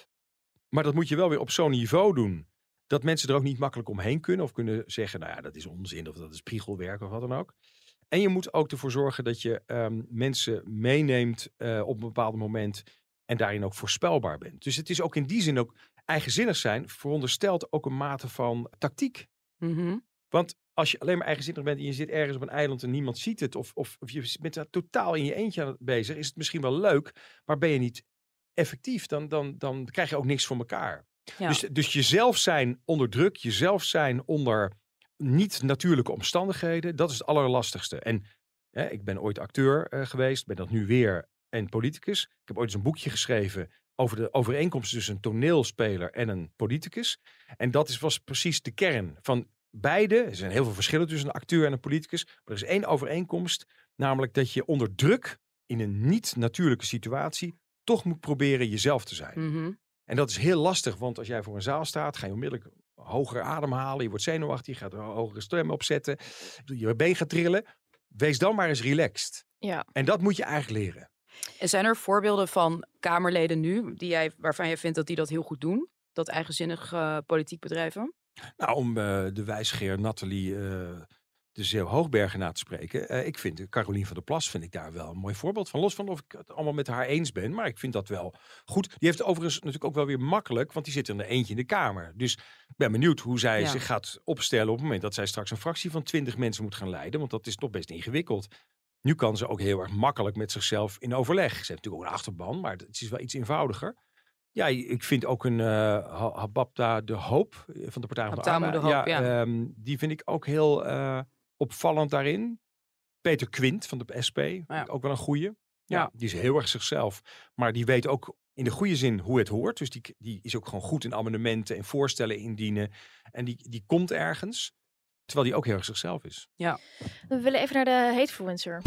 Maar dat moet je wel weer op zo'n niveau doen dat mensen er ook niet makkelijk omheen kunnen of kunnen zeggen, nou ja, dat is onzin of dat is priegelwerk of wat dan ook. En je moet ook ervoor zorgen dat je um, mensen meeneemt uh, op een bepaald moment en daarin ook voorspelbaar bent. Dus het is ook in die zin ook eigenzinnig zijn, veronderstelt ook een mate van tactiek. Mm-hmm. Want als je alleen maar eigenzinnig bent en je zit ergens op een eiland en niemand ziet het, of, of, of je bent daar totaal in je eentje aan het bezig, is het misschien wel leuk, maar ben je niet effectief, dan, dan, dan krijg je ook niks voor elkaar. Ja. Dus, dus jezelf zijn onder druk, jezelf zijn onder niet natuurlijke omstandigheden, dat is het allerlastigste. En hè, ik ben ooit acteur uh, geweest, ben dat nu weer en politicus. Ik heb ooit eens een boekje geschreven over de overeenkomst tussen een toneelspeler en een politicus. En dat is, was precies de kern van beide. Er zijn heel veel verschillen tussen een acteur en een politicus, maar er is één overeenkomst, namelijk dat je onder druk in een niet natuurlijke situatie toch moet proberen jezelf te zijn. Mm-hmm. En dat is heel lastig, want als jij voor een zaal staat, ga je onmiddellijk hoger ademhalen, je wordt zenuwachtig, je gaat een hogere stem opzetten, je been gaat trillen. Wees dan maar eens relaxed. Ja. En dat moet je eigenlijk leren. En zijn er voorbeelden van Kamerleden nu die jij, waarvan jij vindt dat die dat heel goed doen? Dat eigenzinnig uh, politiek bedrijven? Nou, om uh, de wijsgeer Nathalie uh, de Zeeuw-Hoogbergen na te spreken. Uh, ik vind, Carolien van der Plas vind ik daar wel een mooi voorbeeld van. Los van of ik het allemaal met haar eens ben, maar ik vind dat wel goed. Die heeft overigens natuurlijk ook wel weer makkelijk, want die zit er een eentje in de Kamer. Dus ik ben benieuwd hoe zij Ja. zich gaat opstellen op het moment dat zij straks een fractie van twintig mensen moet gaan leiden. Want dat is toch best ingewikkeld. Nu kan ze ook heel erg makkelijk met zichzelf in overleg. Ze heeft natuurlijk ook een achterban, maar het is wel iets eenvoudiger. Ja, ik vind ook een uh, Hababda de Hoop van de Partij van de Habtamu Arbeid. de Hoop, ja. ja. Um, die vind ik ook heel uh, opvallend daarin. Peter Quint van de S P, Ja. ook wel een goeie. Ja, Ja. die is heel erg zichzelf. Maar die weet ook in de goede zin hoe het hoort. Dus die, die is ook gewoon goed in amendementen en voorstellen indienen. En die, die komt ergens, terwijl die ook heel erg zichzelf is. Ja. We willen even naar de hatefluencer.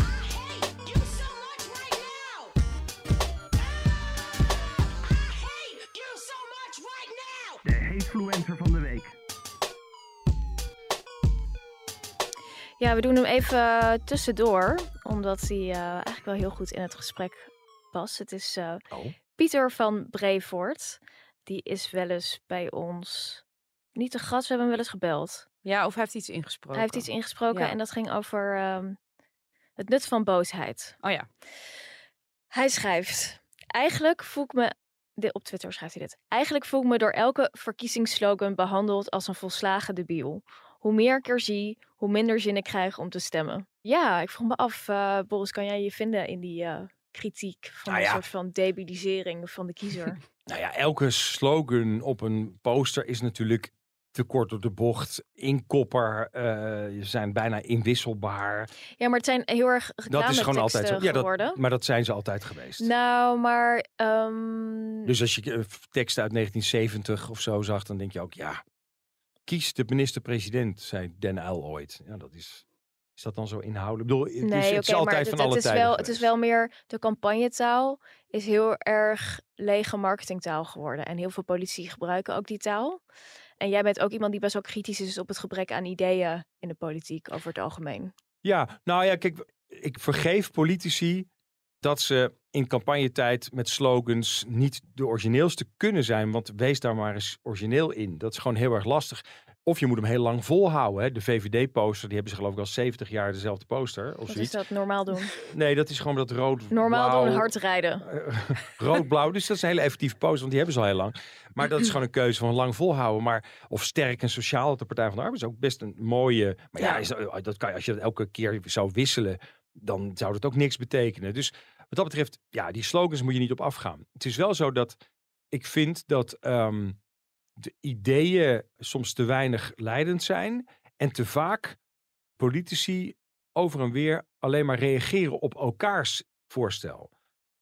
De hatefluencer van de week. Ja, we doen hem even tussendoor, omdat hij uh, eigenlijk wel heel goed in het gesprek past. Het is uh, Oh. Pieter van Brevoort. Die is wel eens bij ons, niet te gast, we hebben hem wel eens gebeld. Ja, of hij heeft iets ingesproken. Hij heeft iets ingesproken Ja. en dat ging over um, het nut van boosheid. Oh ja. Hij schrijft, eigenlijk voel ik me, de, op Twitter schrijft hij dit. Eigenlijk voel ik me door elke verkiezingsslogan behandeld als een volslagen debiel. Hoe meer ik er zie, hoe minder zin ik krijg om te stemmen. Ja, ik vroeg me af, uh, Boris, kan jij je vinden in die uh, kritiek van Nou een ja. soort van debilisering van de kiezer? Nou ja, elke slogan op een poster is natuurlijk te kort op de bocht, inkopper, uh, ze zijn bijna inwisselbaar. Ja, maar het zijn heel erg Dat is gewoon altijd zo. Ja, geworden. dat, maar dat zijn ze altijd geweest. Nou, maar... Um... Dus als je uh, teksten uit negentien zeventig of zo zag, dan denk je ook, ja, kies de minister-president, zei Den Uyl ooit. Ja, dat is... Is dat dan zo inhoudelijk? Ik bedoel, het Nee, is, het oké, is altijd maar van het, alle het is tijden wel, het is wel meer, de campagnetaal is heel erg lege marketingtaal geworden. En heel veel politici gebruiken ook die taal. En jij bent ook iemand die best wel kritisch is op het gebrek aan ideeën in de politiek over het algemeen. Ja, nou ja, kijk, ik vergeef politici dat ze in campagnetijd met slogans niet de origineelste kunnen zijn. Want wees daar maar eens origineel in. Dat is gewoon heel erg lastig. Of je moet hem heel lang volhouden. Hè. De V V D-poster, die hebben ze geloof ik al zeventig jaar dezelfde poster. Of Wat is zoiets. dat normaal doen? Nee, dat is gewoon dat rood, Normaal blauw, doen hard rijden. uh, rood-blauw. Dus dat is een hele effectieve poster, want die hebben ze al heel lang. Maar dat is gewoon een keuze van lang volhouden. Maar, of sterk en sociaal, de Partij van de Arbeid is ook best een mooie. Maar ja, Ja. Is, dat kan, als je dat elke keer zou wisselen, dan zou dat ook niks betekenen. Dus wat dat betreft, ja, die slogans moet je niet op afgaan. Het is wel zo dat ik vind dat um, de ideeën soms te weinig leidend zijn en te vaak politici over en weer alleen maar reageren op elkaars voorstel.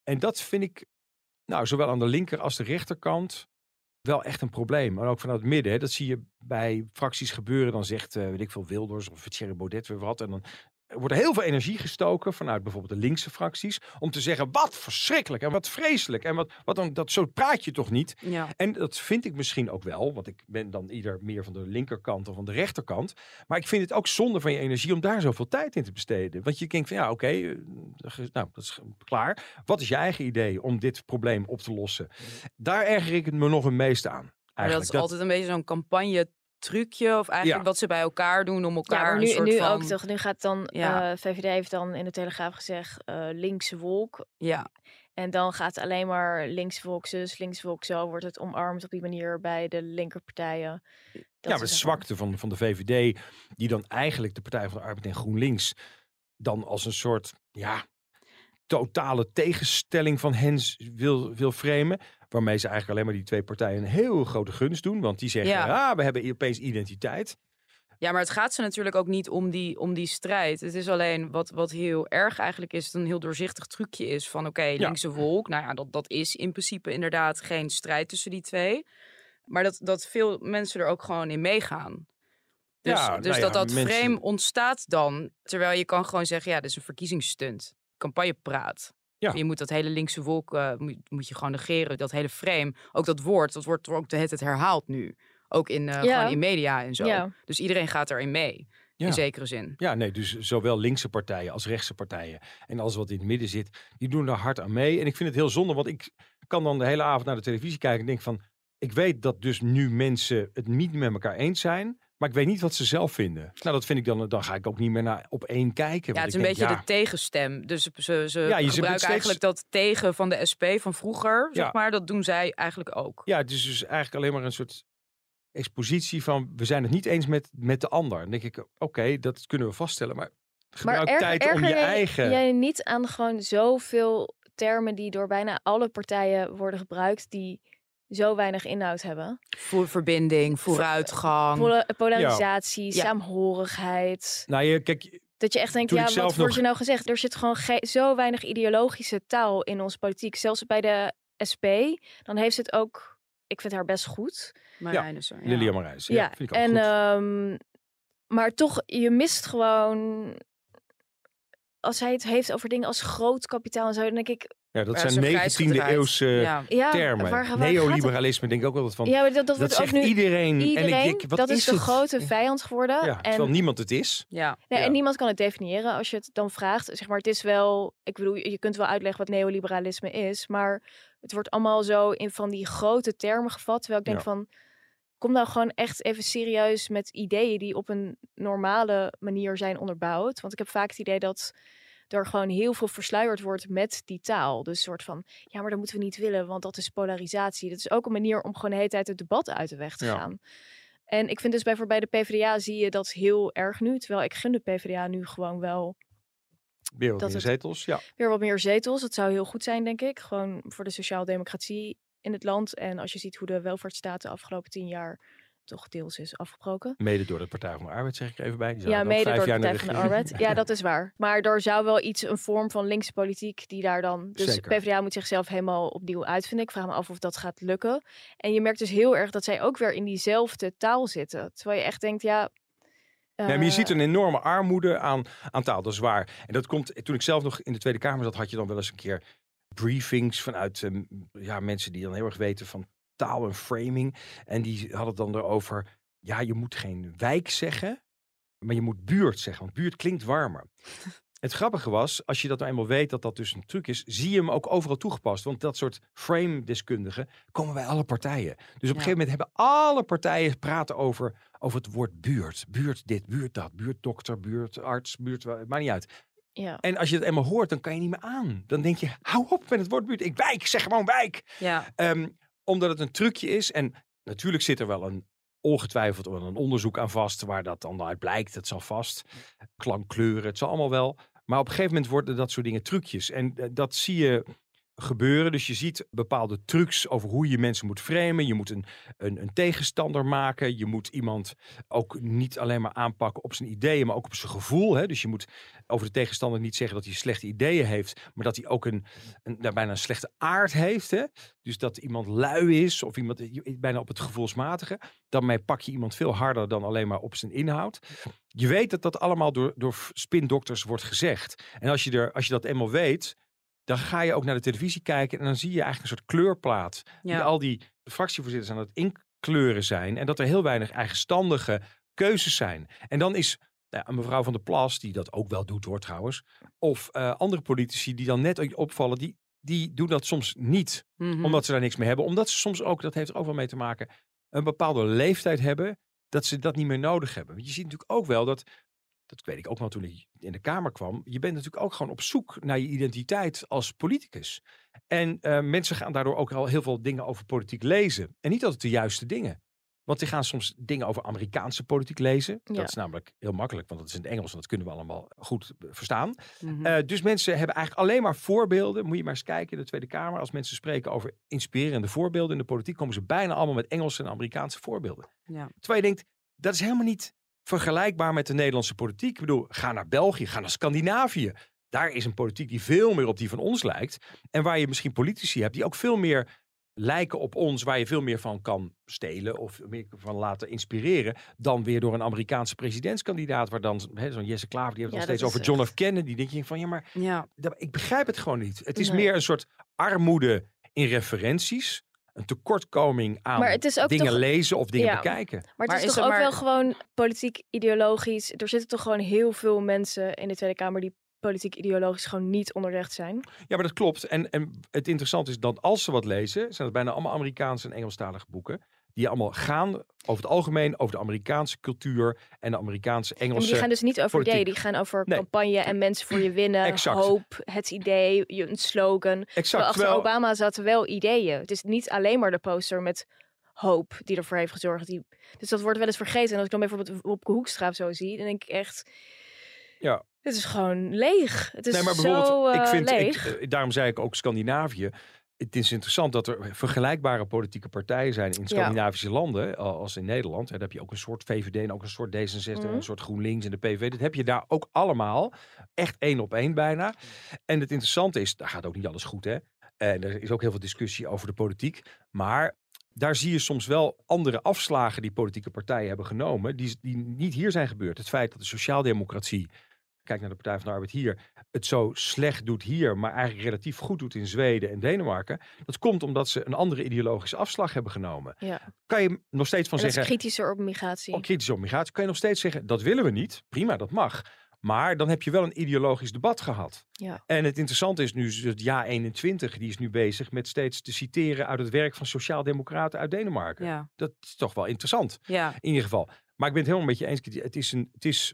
En dat vind ik, nou, zowel aan de linker als de rechterkant wel echt een probleem. Maar ook vanuit het midden. Hè. Dat zie je bij fracties gebeuren. Dan zegt, uh, weet ik veel, Wilders of Thierry Baudet weer wat. En dan wordt er heel veel energie gestoken vanuit bijvoorbeeld de linkse fracties. Om te zeggen, wat verschrikkelijk en wat vreselijk. En wat, wat dan, dat, zo praat je toch niet? Ja. En dat vind ik misschien ook wel. Want ik ben dan ieder meer van de linkerkant of van de rechterkant. Maar ik vind het ook zonde van je energie om daar zoveel tijd in te besteden. Want je denkt van ja, oké, okay, nou, dat is klaar. Wat is je eigen idee om dit probleem op te lossen? Daar erger ik het me nog het meeste aan. Maar dat is dat... altijd een beetje zo'n campagne trucje of eigenlijk ja. wat ze bij elkaar doen om elkaar ja, maar nu, een soort nu van... ook toch. Nu gaat dan, ja. uh, V V D heeft dan in de Telegraaf gezegd uh, linkse wolk. Ja. En dan gaat alleen maar links volk zus, links volk zo, wordt het omarmd op die manier bij de linkerpartijen. Dat ja, maar de zwakte van, van de V V D, die dan eigenlijk de Partij van de Arbeid en GroenLinks dan als een soort, ja, totale tegenstelling van hen wil, wil framen. Waarmee ze eigenlijk alleen maar die twee partijen een heel grote gunst doen. Want die zeggen, ja, ah, we hebben opeens identiteit. Ja, maar het gaat ze natuurlijk ook niet om die, om die strijd. Het is alleen wat, wat heel erg eigenlijk is, een heel doorzichtig trucje is van oké, okay, ja. linkse wolk. Nou ja, dat, dat is in principe inderdaad geen strijd tussen die twee. Maar dat, dat veel mensen er ook gewoon in meegaan. Dus, ja, dus nou dat ja, dat mensen... frame ontstaat dan. Terwijl je kan gewoon zeggen, ja, dit is een verkiezingsstunt. Campagnepraat. Ja. Je moet dat hele linkse wolk, uh, moet, moet je gewoon negeren. Dat hele frame, ook dat woord, dat wordt ook de hele tijd herhaald nu. Ook in, uh, ja. gewoon in media en zo. Ja. Dus iedereen gaat erin mee. Ja. In zekere zin. Ja, nee, dus zowel linkse partijen als rechtse partijen en alles wat in het midden zit, die doen daar hard aan mee. En ik vind het heel zonde, want ik kan dan de hele avond naar de televisie kijken en denk van, ik weet dat dus nu mensen het niet met elkaar eens zijn, maar ik weet niet wat ze zelf vinden. Nou, dat vind ik dan, dan ga ik ook niet meer naar op één kijken. Ja, het is een denk, beetje ja, de tegenstem. Dus ze, ze, ze ja, je gebruiken steeds... eigenlijk dat tegen van de S P van vroeger, ja. zeg maar. Dat doen zij eigenlijk ook. Ja, het is dus eigenlijk alleen maar een soort expositie van, we zijn het niet eens met, met de ander. Dan denk ik, oké, okay, dat kunnen we vaststellen, maar gebruik maar erg, tijd om je jij, eigen... jij niet aan gewoon zoveel termen die door bijna alle partijen worden gebruikt, die zo weinig inhoud hebben. Voor verbinding, vooruitgang. Pol polarisatie, ja. saamhorigheid. Nou, je, kijk, dat je echt denkt, ja, wat nog... wordt er nou gezegd? Er zit gewoon zo weinig ideologische taal in onze politiek. Zelfs bij de S P, dan heeft ze het ook, ik vind haar best goed. Marijnissen, ja. Lilian Marijnissen, ja, ja, vind ik ook en, goed. Um, maar toch, je mist gewoon, als hij het heeft over dingen als groot kapitaal en zo, dan denk ik, ja, dat ja, zijn negentiende eeuwse ja. ja, termen. Waar, waar Neoliberalisme denk ik ook altijd van. Ja, maar dat, dat, dat wordt zegt ook nu iedereen. iedereen en ik denk, wat dat is, is de het? grote vijand geworden. Ja, terwijl en, niemand het is. Ja. Nee, ja. En niemand kan het definiëren als je het dan vraagt. Zeg maar, het is wel, ik bedoel, je kunt wel uitleggen wat neoliberalisme is, maar het wordt allemaal zo in van die grote termen gevat. Terwijl ik denk ja. van, kom nou gewoon echt even serieus met ideeën die op een normale manier zijn onderbouwd. Want ik heb vaak het idee dat er gewoon heel veel versluierd wordt met die taal. Dus een soort van, ja, maar dat moeten we niet willen, want dat is polarisatie. Dat is ook een manier om gewoon de hele tijd het debat uit de weg te gaan. Ja. En ik vind dus bijvoorbeeld bij de P v d A zie je dat heel erg nu. Terwijl ik gun de P v d A nu gewoon wel... Weer wat meer zetels, ja. Weer wat meer zetels. Dat zou heel goed zijn, denk ik. Gewoon voor de sociaal-democratie in het land. En als je ziet hoe de welvaartsstaat de afgelopen tien jaar toch deels is afgebroken. Mede door de Partij van de Arbeid, zeg ik er even bij. Die ja, mede door de jaar Partij van de Arbeid. Ja, dat is waar. Maar er zou wel iets, een vorm van linkse politiek die daar dan... Dus de P v d A moet zichzelf helemaal opnieuw uitvinden. Ik vraag me af of dat gaat lukken. En je merkt dus heel erg dat zij ook weer in diezelfde taal zitten. Terwijl je echt denkt, ja... Uh... Nee, maar je ziet een enorme armoede aan, aan taal, dat is waar. En dat komt, toen ik zelf nog in de Tweede Kamer zat, had je dan wel eens een keer briefings vanuit um, ja, mensen die dan heel erg weten van taal en framing. En die hadden het dan erover, ja, je moet geen wijk zeggen, maar je moet buurt zeggen, want buurt klinkt warmer. Het grappige was, als je dat nou eenmaal weet dat dat dus een truc is, zie je hem ook overal toegepast. Want dat soort frame-deskundigen komen bij alle partijen. Dus op een ja. gegeven moment hebben alle partijen praten over, over het woord buurt. Buurt dit, buurt dat, buurtdokter, buurtarts, buurt, het maakt niet uit. Ja. En als je het eenmaal hoort, dan kan je niet meer aan. Dan denk je, hou op met het woord buurt. Ik wijk, zeg gewoon wijk. Ja. Um, omdat het een trucje is. En natuurlijk zit er wel een ongetwijfeld een onderzoek aan vast waar dat dan uit blijkt. Het zal vast. Klankkleuren, het zal allemaal wel. Maar op een gegeven moment worden dat soort dingen trucjes. En uh, dat zie je gebeuren. Dus je ziet bepaalde trucs over hoe je mensen moet framen. Je moet een, een, een tegenstander maken. Je moet iemand ook niet alleen maar aanpakken op zijn ideeën, maar ook op zijn gevoel. Hè? Dus je moet over de tegenstander niet zeggen dat hij slechte ideeën heeft, maar dat hij ook een, een nou, bijna een slechte aard heeft. Hè? Dus dat iemand lui is of iemand bijna op het gevoelsmatige. Daarmee pak je iemand veel harder dan alleen maar op zijn inhoud. Je weet dat dat allemaal door, door spindokters wordt gezegd. En als je, er, als je dat eenmaal weet, dan ga je ook naar de televisie kijken en dan zie je eigenlijk een soort kleurplaat. Ja. Die al die fractievoorzitters aan het inkleuren zijn. En dat er heel weinig eigenstandige keuzes zijn. En dan is nou, mevrouw Van der Plas, die dat ook wel doet hoor trouwens. Of uh, andere politici die dan net opvallen, die, die doen dat soms niet. Mm-hmm. Omdat ze daar niks mee hebben. Omdat ze soms ook, dat heeft er ook wel mee te maken, een bepaalde leeftijd hebben, dat ze dat niet meer nodig hebben. Want je ziet natuurlijk ook wel dat, dat weet ik ook wel toen ik in de Kamer kwam, je bent natuurlijk ook gewoon op zoek naar je identiteit als politicus. En uh, mensen gaan daardoor ook al heel veel dingen over politiek lezen. En niet altijd de juiste dingen. Want die gaan soms dingen over Amerikaanse politiek lezen. Ja. Dat is namelijk heel makkelijk, want dat is in het Engels en dat kunnen we allemaal goed verstaan. Mm-hmm. Uh, dus mensen hebben eigenlijk alleen maar voorbeelden. Moet je maar eens kijken in de Tweede Kamer. Als mensen spreken over inspirerende voorbeelden in de politiek, komen ze bijna allemaal met Engelse en Amerikaanse voorbeelden. Ja. Terwijl je denkt, dat is helemaal niet vergelijkbaar met de Nederlandse politiek. Ik bedoel, ga naar België, ga naar Scandinavië. Daar is een politiek die veel meer op die van ons lijkt. En waar je misschien politici hebt die ook veel meer lijken op ons, waar je veel meer van kan stelen of meer van laten inspireren, dan weer door een Amerikaanse presidentskandidaat, waar dan he, zo'n Jesse Klaver, die heeft het ja, nog steeds over John F. Kennedy. Denk je van, ja, maar ja. ik begrijp het gewoon niet. Het is nee. meer een soort armoede in referenties, een tekortkoming aan dingen toch lezen of dingen ja. bekijken. Maar het maar is, is toch ook maar wel gewoon politiek ideologisch. Er zitten toch gewoon heel veel mensen in de Tweede Kamer die politiek ideologisch gewoon niet onderlegd zijn. Ja, maar dat klopt. En, en het interessante is dat als ze wat lezen, zijn het bijna allemaal Amerikaanse en Engelstalige boeken, die allemaal gaan over het algemeen over de Amerikaanse cultuur en de Amerikaanse Engelse. En die gaan dus niet over politiek. ideeën, die gaan over nee. campagne en mensen voor je winnen, exact. hoop, het idee, een slogan. Exact. Achter Terwijl... Obama zaten wel ideeën. Het is niet alleen maar de poster met hoop die ervoor heeft gezorgd. Die... Dus dat wordt wel eens vergeten. En als ik dan bijvoorbeeld op Hoekstra zo zie, dan denk ik echt, ja. Het is gewoon leeg. Het is nee, maar zo uh, ik vind, leeg. Ik, daarom zei ik ook Scandinavië. Het is interessant dat er vergelijkbare politieke partijen zijn in Scandinavische ja. landen als in Nederland. Daar heb je ook een soort V V D en ook een soort D zesenzestig, mm. een soort GroenLinks en de P V V. Dat heb je daar ook allemaal. Echt één op één bijna. En het interessante is, daar gaat ook niet alles goed, hè. En er is ook heel veel discussie over de politiek. Maar daar zie je soms wel andere afslagen die politieke partijen hebben genomen, die, die niet hier zijn gebeurd. Het feit dat de sociaaldemocratie, kijk naar de Partij van de Arbeid hier, het zo slecht doet hier, maar eigenlijk relatief goed doet in Zweden en Denemarken. Dat komt omdat ze een andere ideologische afslag hebben genomen. Ja. Kan je nog steeds van en dat zeggen, is kritischer op migratie. Op kritischer op migratie. Kan je nog steeds zeggen, dat willen we niet. Prima, dat mag. Maar dan heb je wel een ideologisch debat gehad. Ja. En het interessante is nu, het jaar eenentwintig, die is nu bezig met steeds te citeren uit het werk van sociaaldemocraten uit Denemarken. Ja. Dat is toch wel interessant. Ja. In ieder geval. Maar ik ben het helemaal met je eens. Het is een, het is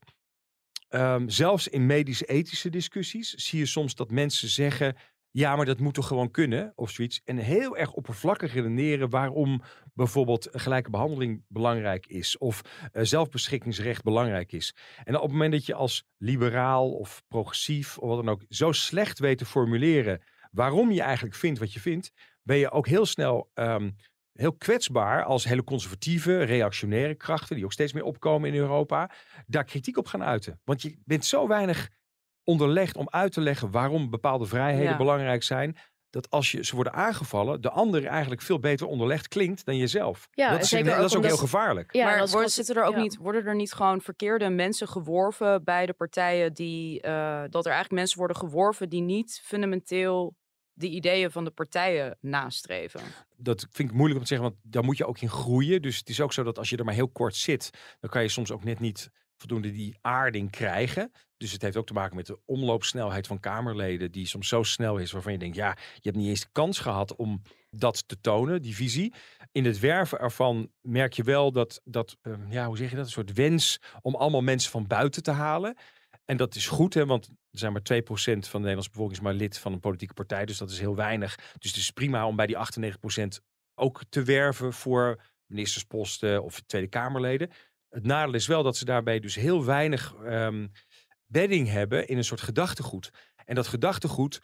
Um, zelfs in medisch-ethische discussies zie je soms dat mensen zeggen, ja, maar dat moet toch gewoon kunnen, of zoiets. En heel erg oppervlakkig redeneren waarom bijvoorbeeld gelijke behandeling belangrijk is, of uh, zelfbeschikkingsrecht belangrijk is. En op het moment dat je als liberaal of progressief, of wat dan ook, zo slecht weet te formuleren waarom je eigenlijk vindt wat je vindt, ben je ook heel snel Um, heel kwetsbaar als hele conservatieve, reactionaire krachten, die ook steeds meer opkomen in Europa, daar kritiek op gaan uiten. Want je bent zo weinig onderlegd om uit te leggen waarom bepaalde vrijheden ja. belangrijk zijn, dat als je ze worden aangevallen, de ander eigenlijk veel beter onderlegd klinkt dan jezelf. Ja, dat is, zeker dat ook, is ook heel gevaarlijk. Ja, maar worden, zitten er ook ja. niet, worden er niet gewoon verkeerde mensen geworven bij de partijen die, uh, dat er eigenlijk mensen worden geworven die niet fundamenteel de ideeën van de partijen nastreven? Dat vind ik moeilijk om te zeggen, want daar moet je ook in groeien. Dus het is ook zo dat als je er maar heel kort zit, dan kan je soms ook net niet voldoende die aarding krijgen. Dus het heeft ook te maken met de omloopsnelheid van Kamerleden, die soms zo snel is, waarvan je denkt, ja, je hebt niet eens de kans gehad om dat te tonen, die visie. In het werven ervan merk je wel dat, dat um, ja, hoe zeg je dat, een soort wens om allemaal mensen van buiten te halen. En dat is goed, hè, want er zijn maar twee procent van de Nederlandse bevolking is maar lid van een politieke partij. Dus dat is heel weinig. Dus het is prima om bij die achtennegentig procent ook te werven voor ministersposten of Tweede Kamerleden. Het nadeel is wel dat ze daarbij dus heel weinig um, bedding hebben in een soort gedachtegoed. En dat gedachtegoed,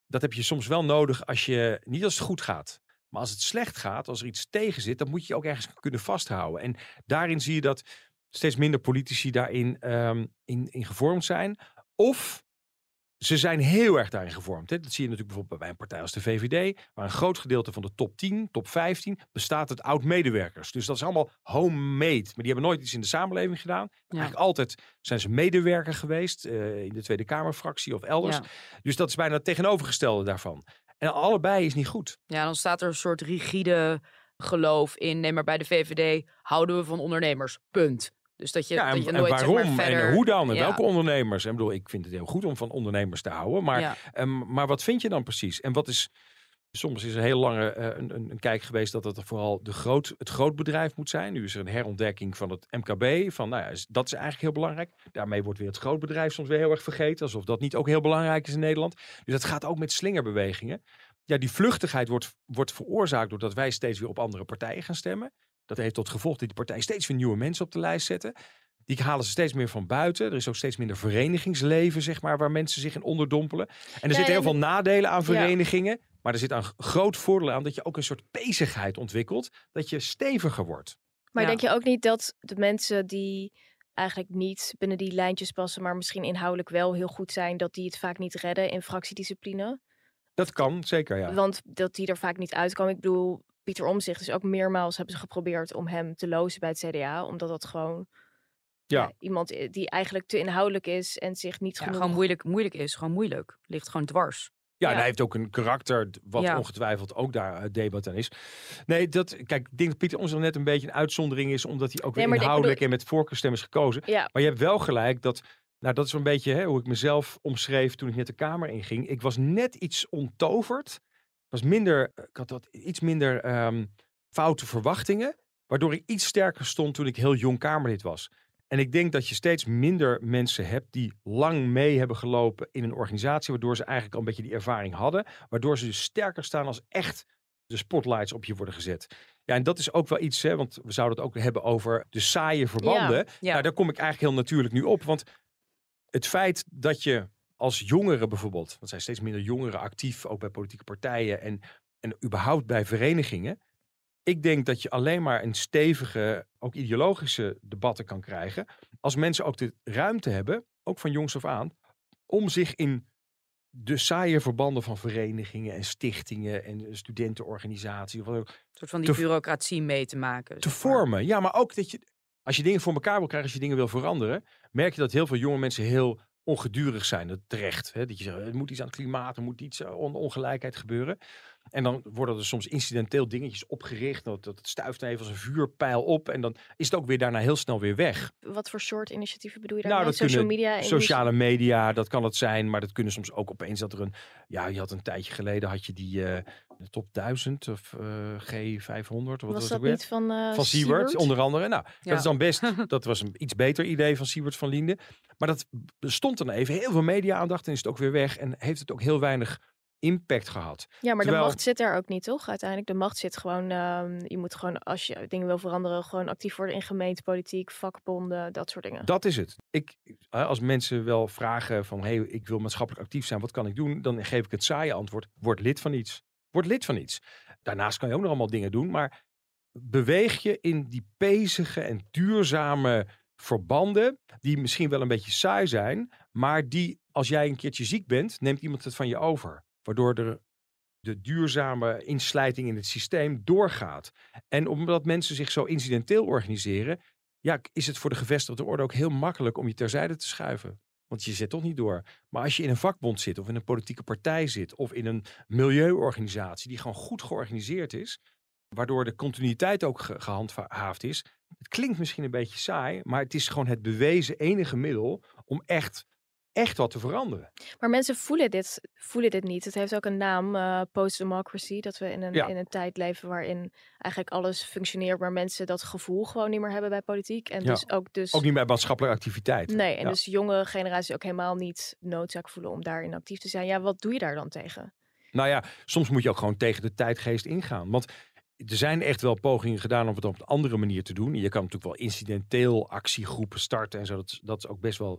dat heb je soms wel nodig als je, niet als het goed gaat. Maar als het slecht gaat, als er iets tegen zit, dan moet je je ook ergens kunnen vasthouden. En daarin zie je dat steeds minder politici daarin um, in, in gevormd zijn. Of ze zijn heel erg daarin gevormd. Hè. Dat zie je natuurlijk bijvoorbeeld bij een partij als de V V D, waar een groot gedeelte van de top tien, top vijftien bestaat uit oud-medewerkers. Dus dat is allemaal homemade. Maar die hebben nooit iets in de samenleving gedaan. Ja. Eigenlijk altijd zijn ze medewerker geweest uh, in de Tweede Kamerfractie of elders. Ja. Dus dat is bijna het tegenovergestelde daarvan. En allebei is niet goed. Ja, dan staat er een soort rigide geloof in. Nee, maar bij de V V D houden we van ondernemers. Punt. Dus dat je, ja, en, dat je nooit, en waarom zeg maar, verder... en hoe dan en ja. welke ondernemers. En bedoel, ik vind het heel goed om van ondernemers te houden. Maar, ja. um, maar wat vind je dan precies? En wat is... Soms is er heel lange uh, een, een, een kijk geweest dat het vooral de groot, het grootbedrijf moet zijn. Nu is er een herontdekking van het M K B. Van, nou ja, dat is eigenlijk heel belangrijk. Daarmee wordt weer het grootbedrijf soms weer heel erg vergeten. Alsof dat niet ook heel belangrijk is in Nederland. Dus dat gaat ook met slingerbewegingen. Ja, die vluchtigheid wordt, wordt veroorzaakt doordat wij steeds weer op andere partijen gaan stemmen. Dat heeft tot gevolg dat die partijen steeds weer nieuwe mensen op de lijst zetten. Die halen ze steeds meer van buiten. Er is ook steeds minder verenigingsleven, zeg maar, waar mensen zich in onderdompelen. En er ja, zitten heel ja, veel nadelen aan verenigingen. Ja. Maar er zit een groot voordeel aan dat je ook een soort bezigheid ontwikkelt. Dat je steviger wordt. Maar ja. denk je ook niet dat de mensen die eigenlijk niet binnen die lijntjes passen, maar misschien inhoudelijk wel heel goed zijn, dat die het vaak niet redden in fractiediscipline? Dat kan, zeker, ja. Want dat die er vaak niet uitkomen. Ik bedoel, Pieter Omtzigt is ook meermaals hebben ze geprobeerd om hem te lozen bij het C D A. Omdat dat gewoon ja. Ja, iemand die eigenlijk te inhoudelijk is en zich niet ja, genoeg... gewoon moeilijk, moeilijk is. Gewoon moeilijk. Ligt gewoon dwars. Ja, ja. En hij heeft ook een karakter wat ja. ongetwijfeld ook daar uh, debat aan is. Nee, dat, kijk, ik denk dat Pieter Omtzigt net een beetje een uitzondering is, omdat hij ook weer nee, inhoudelijk bedoel... en met voorkeurstem is gekozen. Ja. Maar je hebt wel gelijk dat, nou dat is een beetje hè, hoe ik mezelf omschreef toen ik net de Kamer inging. Ik was net iets onttoverd. Ik was minder, ik had dat iets minder um, foute verwachtingen, waardoor ik iets sterker stond toen ik heel jong Kamerlid was. En ik denk dat je steeds minder mensen hebt die lang mee hebben gelopen in een organisatie, waardoor ze eigenlijk al een beetje die ervaring hadden, waardoor ze dus sterker staan als echt de spotlights op je worden gezet. Ja, en dat is ook wel iets, hè, want we zouden het ook hebben over de saaie verbanden. Ja, ja. Nou, daar kom ik eigenlijk heel natuurlijk nu op, want het feit dat je als jongeren bijvoorbeeld, want er zijn steeds minder jongeren actief, ook bij politieke partijen en, en überhaupt bij verenigingen. Ik denk dat je alleen maar een stevige, ook ideologische debatten kan krijgen als mensen ook de ruimte hebben, ook van jongs af aan, om zich in de saaie verbanden van verenigingen en stichtingen en studentenorganisaties, een soort van die te, bureaucratie mee te maken. Te vormen. Ja, maar ook dat je, als je dingen voor elkaar wil krijgen, als je dingen wil veranderen, merk je dat heel veel jonge mensen heel ongedurig zijn. Dat terecht. Hè? Dat je zegt, er moet iets aan het klimaat, er moet iets on- ongelijkheid gebeuren. En dan worden er soms incidenteel dingetjes opgericht. Dat, dat het stuift even als een vuurpijl op. En dan is het ook weer daarna heel snel weer weg. Wat voor soort initiatieven bedoel je daar? Nou, dat social kunnen, media? Sociale media, dat kan het zijn. Maar dat kunnen soms ook opeens dat er een... Ja, je had een tijdje geleden had je die uh, de top duizend of uh, G vijfhonderd. Wat was, was dat ook niet van uh, Van Siewert, onder andere. Nou, ja. dat is dan best... Dat was een iets beter idee van Siewert van Liende. Maar dat stond dan even heel veel media-aandacht en is het ook weer weg. En heeft het ook heel weinig impact gehad. Ja, maar Terwijl... de macht zit daar ook niet, toch? Uiteindelijk, de macht zit gewoon... Uh, je moet gewoon, als je dingen wil veranderen, gewoon actief worden in gemeentepolitiek, vakbonden, dat soort dingen. Dat is het. Ik, als mensen wel vragen van, hey, ik wil maatschappelijk actief zijn, wat kan ik doen? Dan geef ik het saaie antwoord, word lid van iets. Word lid van iets. Daarnaast kan je ook nog allemaal dingen doen, maar beweeg je in die pezige en duurzame verbanden, die misschien wel een beetje saai zijn, maar die, als jij een keertje ziek bent, neemt iemand het van je over. Waardoor de, de duurzame inslijting in het systeem doorgaat. En omdat mensen zich zo incidenteel organiseren, ja, is het voor de gevestigde orde ook heel makkelijk om je terzijde te schuiven. Want je zit toch niet door. Maar als je in een vakbond zit, of in een politieke partij zit, of in een milieuorganisatie die gewoon goed georganiseerd is, waardoor de continuïteit ook ge- gehandhaafd is. Het klinkt misschien een beetje saai, maar het is gewoon het bewezen enige middel om echt, echt wat te veranderen. Maar mensen voelen dit, voelen dit niet. Het heeft ook een naam, uh, post-democracy, dat we in een, ja. in een tijd leven waarin eigenlijk alles functioneert, maar mensen dat gevoel gewoon niet meer hebben bij politiek. En Ja. dus ook, dus... Ook niet bij maatschappelijke activiteiten. Nee, en Ja. dus jonge generaties ook helemaal niet noodzaak voelen om daarin actief te zijn. Ja, wat doe je daar dan tegen? Nou ja, soms moet je ook gewoon tegen de tijdgeest ingaan. Want er zijn echt wel pogingen gedaan om het op een andere manier te doen. Je kan natuurlijk wel incidenteel actiegroepen starten en zo. Dat, dat is ook best wel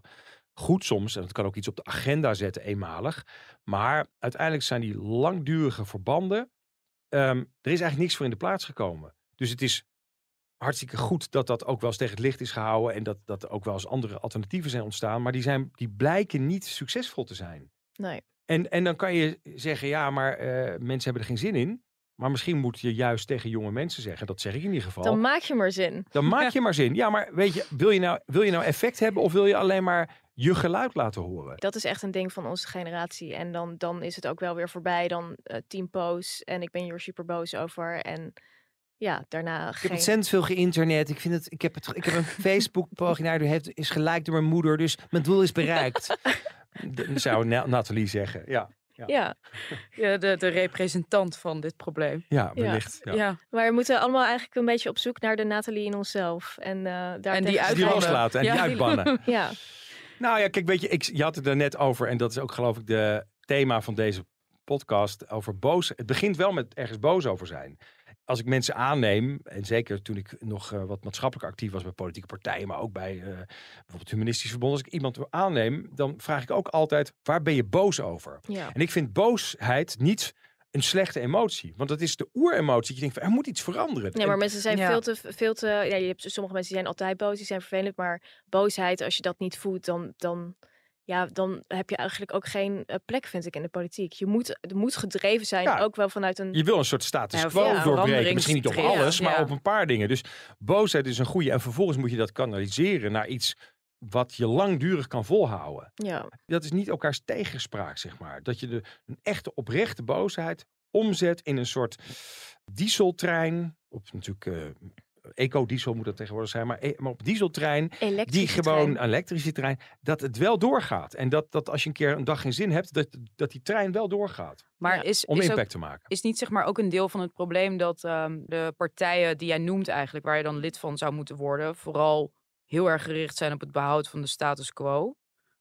goed soms. En dat kan ook iets op de agenda zetten, eenmalig. Maar uiteindelijk zijn die langdurige verbanden... Um, er is eigenlijk niks voor in de plaats gekomen. Dus het is hartstikke goed dat dat ook wel eens tegen het licht is gehouden. En dat, dat er ook wel eens andere alternatieven zijn ontstaan. Maar die, zijn, die blijken niet succesvol te zijn. Nee. En, en dan kan je zeggen, ja, maar uh, mensen hebben er geen zin in. Maar misschien moet je juist tegen jonge mensen zeggen, dat zeg ik in ieder geval. Dan maak je maar zin. Dan maak je maar zin. Ja, maar weet je, wil je nou, wil je nou effect hebben of wil je alleen maar je geluid laten horen? Dat is echt een ding van onze generatie. En dan, dan is het ook wel weer voorbij. Dan uh, tien posts en ik ben hier super boos over. En ja, daarna Ik geen... heb ontzettend veel geïnternet. Ik, vind het, ik, heb het, ik heb een Facebook-pagina, die heeft, is geliked door mijn moeder. Dus mijn doel is bereikt. Dat zou Nathalie zeggen, ja. Ja, ja. ja de, de representant van dit probleem. Ja, wellicht. Ja. Ja. Ja. Maar we moeten allemaal eigenlijk een beetje op zoek naar de Nathalie in onszelf. En, uh, daar en die, die loslaten en ja. die uitbannen. Ja. Nou ja, kijk, weet je, ik, je had het er net over. En dat is ook geloof ik de thema van deze podcast. Over boos. Het begint wel met ergens boos over zijn. Als ik mensen aanneem, en zeker toen ik nog uh, wat maatschappelijk actief was bij politieke partijen, maar ook bij uh, bijvoorbeeld humanistisch verbond, als ik iemand aanneem, dan vraag ik ook altijd, waar ben je boos over? Ja. En ik vind boosheid niet een slechte emotie, want dat is de oeremotie. Je denkt, van, er moet iets veranderen. Ja, maar mensen zijn ja. veel te, veel te, ja, je hebt sommige mensen die zijn altijd boos, die zijn vervelend, maar boosheid, als je dat niet voelt, dan, dan, ja, dan heb je eigenlijk ook geen uh, plek, vind ik, in de politiek. Je moet, het moet gedreven zijn, Ja, ook wel vanuit een... Je wil een soort status Ja, quo ja, doorbreken. Misschien niet op alles, ja, maar ja. op een paar dingen. Dus boosheid is een goede. En vervolgens moet je dat kanaliseren naar iets wat je langdurig kan volhouden. Ja. Dat is niet elkaars tegenspraak, zeg maar. Dat je de, een echte oprechte boosheid omzet in een soort dieseltrein. Op natuurlijk... Uh, Eco-diesel moet dat tegenwoordig zijn, maar, e- maar op dieseltrein, die gewoon trein. elektrische trein, dat het wel doorgaat. En dat, dat als je een keer een dag geen zin hebt, dat, dat die trein wel doorgaat. Maar ja. is, om is impact ook, te maken. Is niet zeg maar ook een deel van het probleem dat um, de partijen die jij noemt eigenlijk, waar je dan lid van zou moeten worden, vooral heel erg gericht zijn op het behoud van de status quo?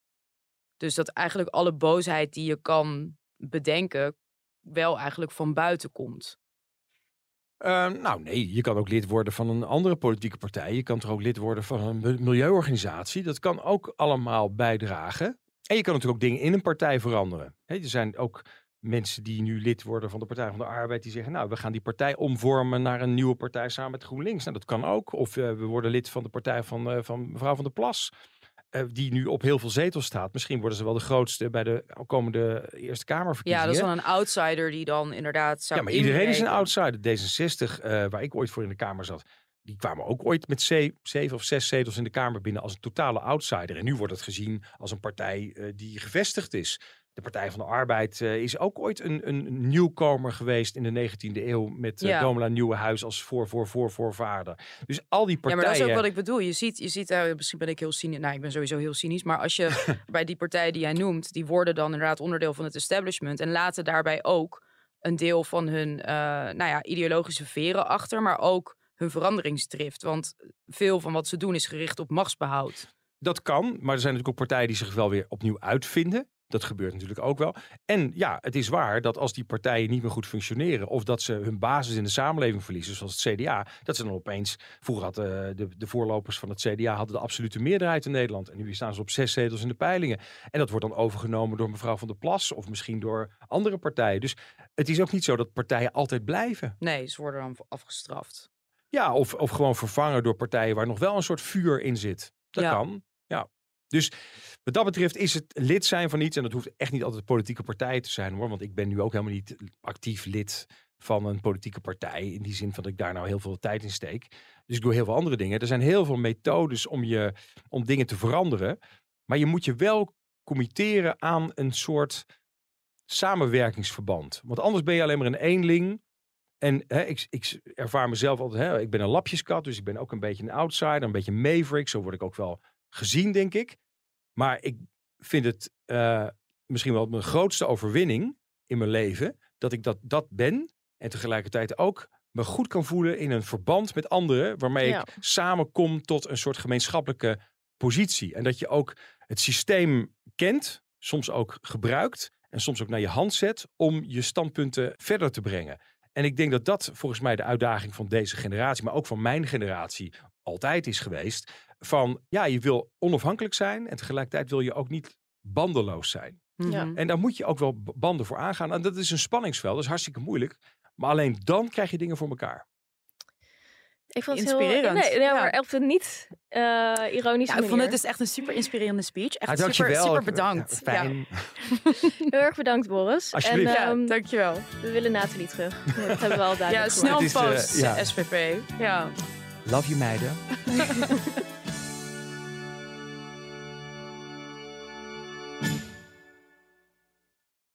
Dus dat eigenlijk alle boosheid die je kan bedenken, wel eigenlijk van buiten komt. Uh, nou nee, je kan ook lid worden van een andere politieke partij. Je kan toch ook lid worden van een milieuorganisatie. Dat kan ook allemaal bijdragen. En je kan natuurlijk ook dingen in een partij veranderen. He, er zijn ook mensen die nu lid worden van de Partij van de Arbeid. Die zeggen, nou, we gaan die partij omvormen naar een nieuwe partij samen met GroenLinks. Nou, dat kan ook. Of uh, we worden lid van de partij van, uh, van mevrouw Van der Plas. Uh, die nu op heel veel zetels staat. Misschien worden ze wel de grootste bij de komende Eerste Kamerverkiezingen. Ja, dat is dan een outsider die dan inderdaad zou Ja, maar iedereen inbreken. is een outsider. D zesenzestig, uh, waar ik ooit voor in de Kamer zat, die kwamen ook ooit met ze- zeven of zes zetels in de Kamer binnen als een totale outsider. En nu wordt het gezien als een partij uh, die gevestigd is. De Partij van de Arbeid uh, is ook ooit een, een nieuwkomer geweest in de negentiende eeuw met uh, Ja. Domela Nieuwenhuis als voor, voor, voor, voorvader. Dus al die partijen... Ja, maar dat is ook wat ik bedoel. Je ziet, je ziet uh, misschien ben ik heel cynisch. Nou, ik ben sowieso heel cynisch. Maar als je bij die partijen die jij noemt, die worden dan inderdaad onderdeel van het establishment. En laten daarbij ook een deel van hun uh, nou ja, ideologische veren achter, maar ook hun veranderingsdrift. Want veel van wat ze doen is gericht op machtsbehoud. Dat kan, maar er zijn natuurlijk ook partijen die zich wel weer opnieuw uitvinden. Dat gebeurt natuurlijk ook wel. En ja, het is waar dat als die partijen niet meer goed functioneren, of dat ze hun basis in de samenleving verliezen, zoals het C D A, dat ze dan opeens, vroeger hadden de, de voorlopers van het C D A hadden de absolute meerderheid in Nederland. En nu staan ze op zes zetels in de peilingen. En dat wordt dan overgenomen door mevrouw Van der Plas, of misschien door andere partijen. Dus het is ook niet zo dat partijen altijd blijven. Nee, ze worden dan afgestraft. Ja, of, of gewoon vervangen door partijen waar nog wel een soort vuur in zit. Dat Ja. kan, ja. Dus wat dat betreft is het lid zijn van iets, en dat hoeft echt niet altijd politieke partij te zijn hoor, want ik ben nu ook helemaal niet actief lid van een politieke partij, in die zin van dat ik daar nou heel veel tijd in steek. Dus ik doe heel veel andere dingen. Er zijn heel veel methodes om, je, om dingen te veranderen, maar je moet je wel committeren aan een soort samenwerkingsverband. Want anders ben je alleen maar een eenling. En hè, ik, ik ervaar mezelf altijd, hè, ik ben een lapjeskat, dus ik ben ook een beetje een outsider, een beetje maverick, zo word ik ook wel gezien, denk ik. Maar ik vind het uh, misschien wel mijn grootste overwinning in mijn leven, dat ik dat, dat ben en tegelijkertijd ook me goed kan voelen in een verband met anderen, waarmee Ja. ik samenkom tot een soort gemeenschappelijke positie. En dat je ook het systeem kent, soms ook gebruikt en soms ook naar je hand zet om je standpunten verder te brengen. En ik denk dat dat volgens mij de uitdaging van deze generatie, maar ook van mijn generatie, altijd is geweest. Van ja, je wil onafhankelijk zijn en tegelijkertijd wil je ook niet bandeloos zijn. Ja. En daar moet je ook wel banden voor aangaan. En dat is een spanningsveld, dat is hartstikke moeilijk. Maar alleen dan krijg je dingen voor elkaar. Ik vond het Inspirerend. Heel, nee, nee, Ja. maar op een niet uh, ironische Ja, ik vond manier. het dus echt een super inspirerende speech. Echt Ah, super, dankjewel. super bedankt. Ja, fijn. Heel erg bedankt, Boris. Alsjeblieft. En, Ja, um, ja, dankjewel. we willen Nathalie terug. Dat hebben we al Ja, duidelijk snel Het is, eh, post, ja. S V P. Ja. Love you meiden.